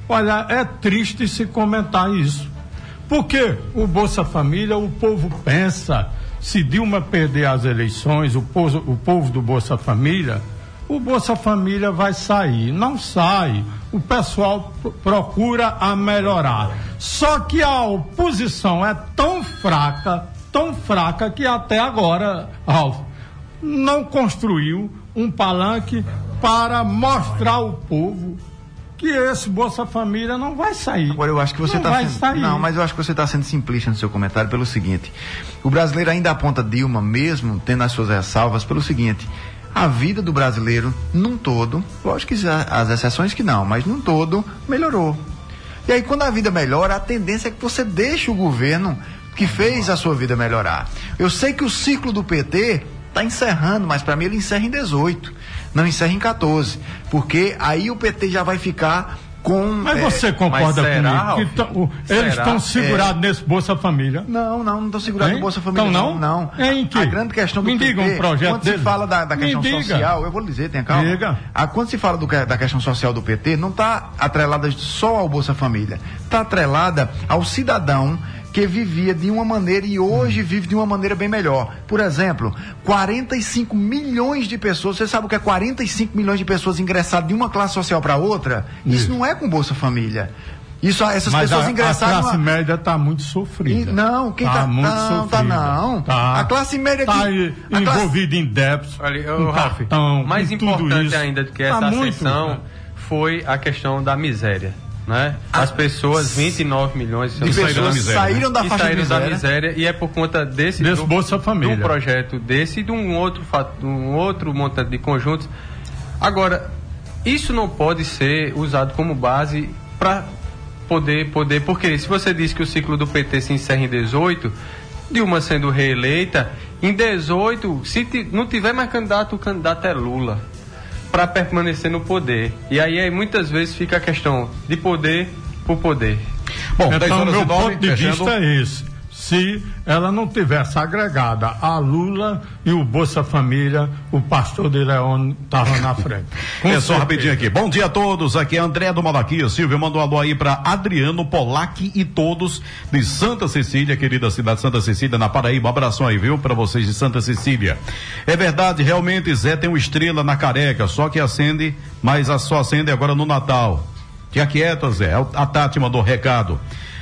Olha, é triste se comentar isso. Porque o Bolsa Família, o povo pensa, se Dilma perder as eleições, o povo, o povo do Bolsa Família, o Bolsa Família vai sair. Não sai. O pessoal procura a melhorar. Só que a oposição é tão fraca, tão fraca, que até agora, Ralf, não construiu um palanque para mostrar ao povo que esse Bolsa Família não vai sair. Agora eu acho que você está sendo... sair. Não, mas eu acho que você está sendo simplista no seu comentário pelo seguinte: o brasileiro ainda aponta Dilma, mesmo tendo as suas ressalvas, pelo seguinte: a vida do brasileiro, num todo, lógico que as exceções que não, mas num todo, melhorou. E aí, quando a vida melhora, a tendência é que você deixe o governo que fez a sua vida melhorar. Eu sei que o ciclo do P T está encerrando, mas para mim ele encerra em dezoito, não encerra em quatorze, porque aí o P T já vai ficar com... Mas você é, concorda mas será, comigo? Que tão, eles estão segurados é... nesse Bolsa Família? Não, não, não estão segurados no Bolsa Família. Então não? Não, não. É em que? A grande questão do Me P T, diga um projeto quando dele. se fala da, da questão social, eu vou lhe dizer, tenha calma. Diga. A, quando se fala do, da questão social do P T, não está atrelada só ao Bolsa Família, está atrelada ao cidadão que vivia de uma maneira e hoje vive de uma maneira bem melhor. Por exemplo, quarenta e cinco milhões de pessoas, você sabe o que é quarenta e cinco milhões de pessoas ingressadas de uma classe social para outra? Isso, Isso não é com Bolsa Família. Isso, essas Mas pessoas a, ingressaram... a classe numa... média está muito sofrida. E, não, quem está... Tá muito não, sofrida. Tá não. Tá. A classe média... Está que... envolvida classe... em débitos, um cartão, mais importante isso. ainda do que essa tá ascensão muito, foi a questão da miséria. Né? As pessoas, vinte e nove milhões de pessoas saíram da faixa saíram de miséria. da miséria, e é por conta desse, desse do, Bolsa Família, de um projeto desse e de um outro, de um outro montante de conjuntos. Agora, isso não pode ser usado como base para poder, poder, porque se você diz que o ciclo do P T se encerra em dezoito, Dilma sendo reeleita, em dezoito, se t- não tiver mais candidato, o candidato é Lula, para permanecer no poder. E aí, aí muitas vezes fica a questão de poder por poder. Bom, então o meu ponto de vista é esse. Se ela não tivesse agregada a Lula e o Bolsa Família, o pastor de Leão estava na frente. Com é certeza. Só rapidinho aqui. Bom dia a todos, aqui é André do Malaquia. Silvio mandou um alô aí para Adriano, Polac e todos de Santa Cecília, querida cidade de Santa Cecília, na Paraíba. Um abração aí, viu, para vocês de Santa Cecília. É verdade, realmente Zé tem uma estrela na careca, só que acende, mas só acende agora no Natal. Fica quieta, Zé. A Tati mandou recado.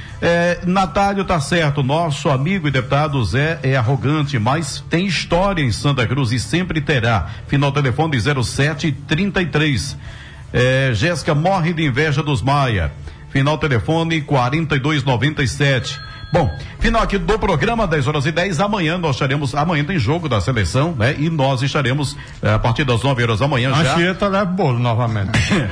É, Natálio tá certo, nosso amigo e deputado Zé é arrogante, mas tem história em Santa Cruz e sempre terá. Final telefone de zero sete trinta e três. É, Jéssica morre de inveja dos Maia. Final telefone quarenta e dois noventa e sete. Bom, final aqui do programa, dez horas e dez. Amanhã nós estaremos, amanhã tem jogo da seleção, né? E nós estaremos a partir das nove horas da manhã já. A Chieta leva bolo novamente.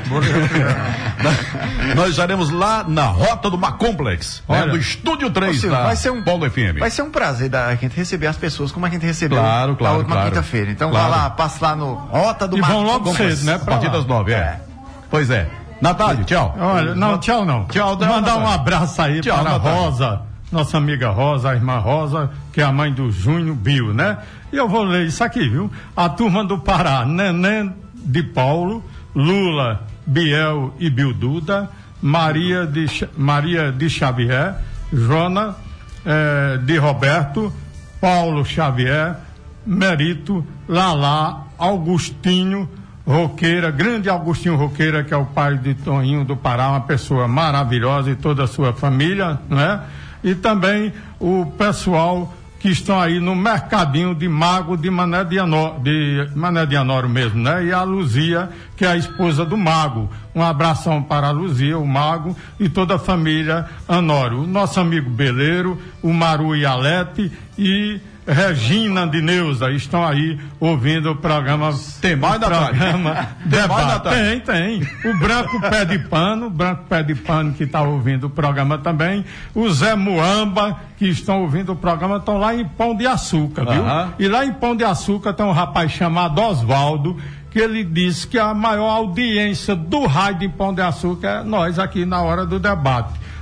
Nós estaremos lá na Rota do Macomplex, né? Do Estúdio três, Silvio, da vai ser um, Polo F M. Vai ser um prazer da a gente receber as pessoas como a gente recebeu claro, claro, na última claro. quinta-feira. Então claro. vai lá, passa lá no Rota do Macomplex. E vão logo Macomplex, cedo, né? A partir lá. das nove, é. é. Pois é. Natália, tchau. Olha, não, tchau não. Tchau, Mandar Natália. um abraço aí tchau, para a Natália. Rosa, nossa amiga Rosa, a irmã Rosa, que é a mãe do Júnior Bio, né? E eu vou ler isso aqui, viu? A turma do Pará, Neném de Paulo, Lula, Biel e Bilduda, Maria de, Maria de Xavier, Jona eh, de Roberto, Paulo Xavier, Merito, Lalá, Augustinho Roqueira, grande Augustinho Roqueira, que é o pai de Toninho do Pará, uma pessoa maravilhosa, e toda a sua família, né? E também o pessoal que estão aí no mercadinho de Mago de Mané de Anoro, de Mané de Anoro mesmo, né? E a Luzia, que é a esposa do Mago. Um abração para a Luzia, o Mago e toda a família Anoro. O nosso amigo Beleiro, o Maru e Alete e Regina de Neuza estão aí ouvindo o programa. Tem mais, programa Tem mais, Tem, tem. O Branco Pé de Pano, o Branco Pé de Pano que está ouvindo o programa também. O Zé Muamba, que estão ouvindo o programa, estão lá em Pão de Açúcar, viu? Uhum. E lá em Pão de Açúcar tem um rapaz chamado Oswaldo, que ele disse que a maior audiência do rádio em Pão de Açúcar é nós aqui na hora do debate.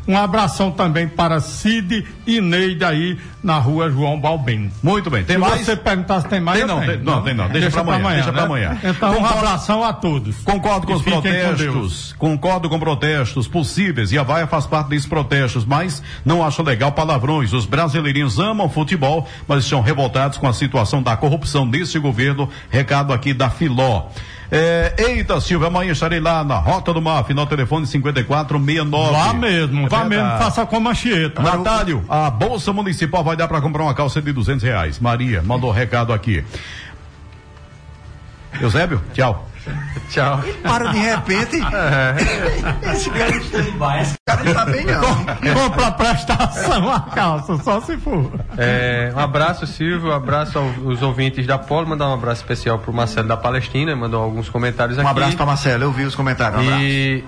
Um abração também para Cid e Neide aí na rua João Balbino. Muito bem, tem se mais? Se você perguntar se tem mais, tem não, tem, não, tem não, deixa, deixa para amanhã, deixa né? para amanhã. Então, um abração a todos. Concordo com e os protestos, com concordo com protestos possíveis, e a Vaia faz parte desses protestos, mas não acho legal palavrões. Os brasileirinhos amam futebol, mas estão revoltados com a situação da corrupção desse governo. Recado aqui da Filó. É, eita, Silvio, amanhã estarei lá na Rota do Mar, final telefone cinquenta e quatro sessenta e nove. Vá mesmo, é vá mesmo, faça com a mancheta. Natálio, a Bolsa Municipal vai dar para comprar uma calça de duzentos reais. Maria, mandou recado aqui. Eusébio, tchau. Tchau. E para de repente. É. Esse cara, esse cara não tá bem, não. Compra prestação a calça, só se for. É, um abraço, Silvio. Um abraço aos ouvintes da Polo. Mandar um abraço especial pro Marcelo da Palestina. Mandou alguns comentários aqui. Um abraço pra Marcelo, eu vi os comentários. Um e.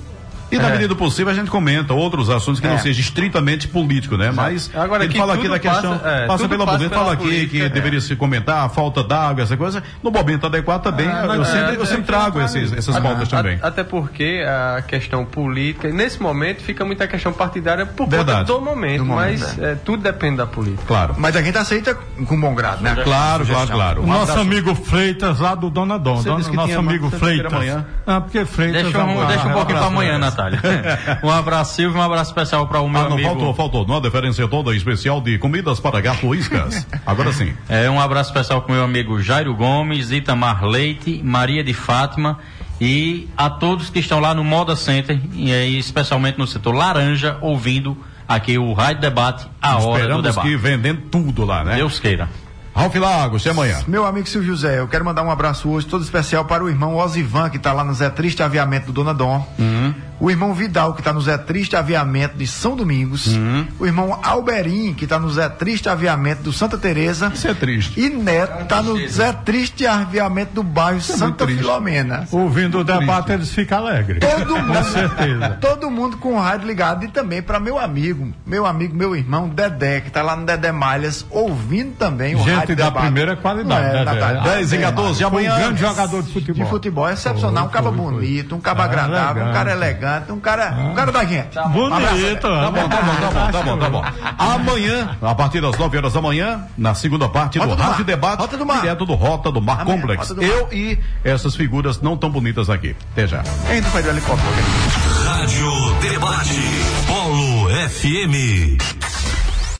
E na é. medida do possível a gente comenta outros assuntos que é. não seja estritamente político, né? Mas agora, ele fala aqui da questão, passa, é, passa pela política, fala aqui política, que é. deveria se comentar a falta d'água, essa coisa, no momento adequado também, ah, eu, eu, sempre, eu sempre trago esses, essas ah, pautas a, também. Até porque a questão política, nesse momento fica muita questão partidária por Verdade. conta do momento, do momento mas é. É, tudo depende da política. Claro. Mas a gente aceita com bom grado, né? Claro, claro, claro. O nosso amigo Freitas lá do Dona Dom, nosso amigo Freitas. Ah, porque Freitas... Deixa um, deixa um pouquinho para amanhã, Natália. Um abraço, Silvio, um abraço especial para o meu ah, não, amigo. Faltou, faltou. Não, a diferença toda especial de comidas para gato iscas. Agora sim. É, um abraço especial para o meu amigo Jairo Gomes, Itamar Leite, Maria de Fátima e a todos que estão lá no Moda Center, e aí, especialmente no setor laranja, ouvindo aqui o Rádio Debate, a hora Esperamos do debate. que vendendo tudo lá, né? Deus queira. Ralf Lagos, até amanhã. Meu amigo Silvio José, eu quero mandar um abraço hoje todo especial para o irmão Osivan, que está lá no Zé Triste Aviamento do Dona Dom. Uhum. O irmão Vidal, que está no Zé Triste Aviamento de São Domingos. Uhum. O irmão Alberim, que está no Zé Triste Aviamento do Santa Teresa. Isso é triste. E Neto está no Zé Triste Aviamento do bairro é Santa Filomena. Ouvindo o debate, triste. Eles ficam alegres. Todo mundo, com certeza. Todo mundo com o rádio ligado. E também para meu amigo, meu amigo, meu irmão Dedé, que está lá no Dedé Malhas, ouvindo também o Gente rádio da debate. Primeira qualidade, é, né, da, da, dez e quatorze de amanhã. Um grande jogador de futebol. De futebol é excepcional, foi, um cara foi, bonito, um cara ah, agradável, elegante. um cara elegante, um cara, ah. um cara da gente. Tá bonito, um tá bom, tá bom, tá bom, tá bom, tá bom. Amanhã, a partir das nove horas da manhã, na segunda parte do, do Rádio Debate, Rota do Mar. direto do Rota do Mar Amanhã, Complex. do Mar. Eu e essas figuras não tão bonitas aqui. Até já. Entra o pai do helicóptero. Rádio Debate. Polo F M.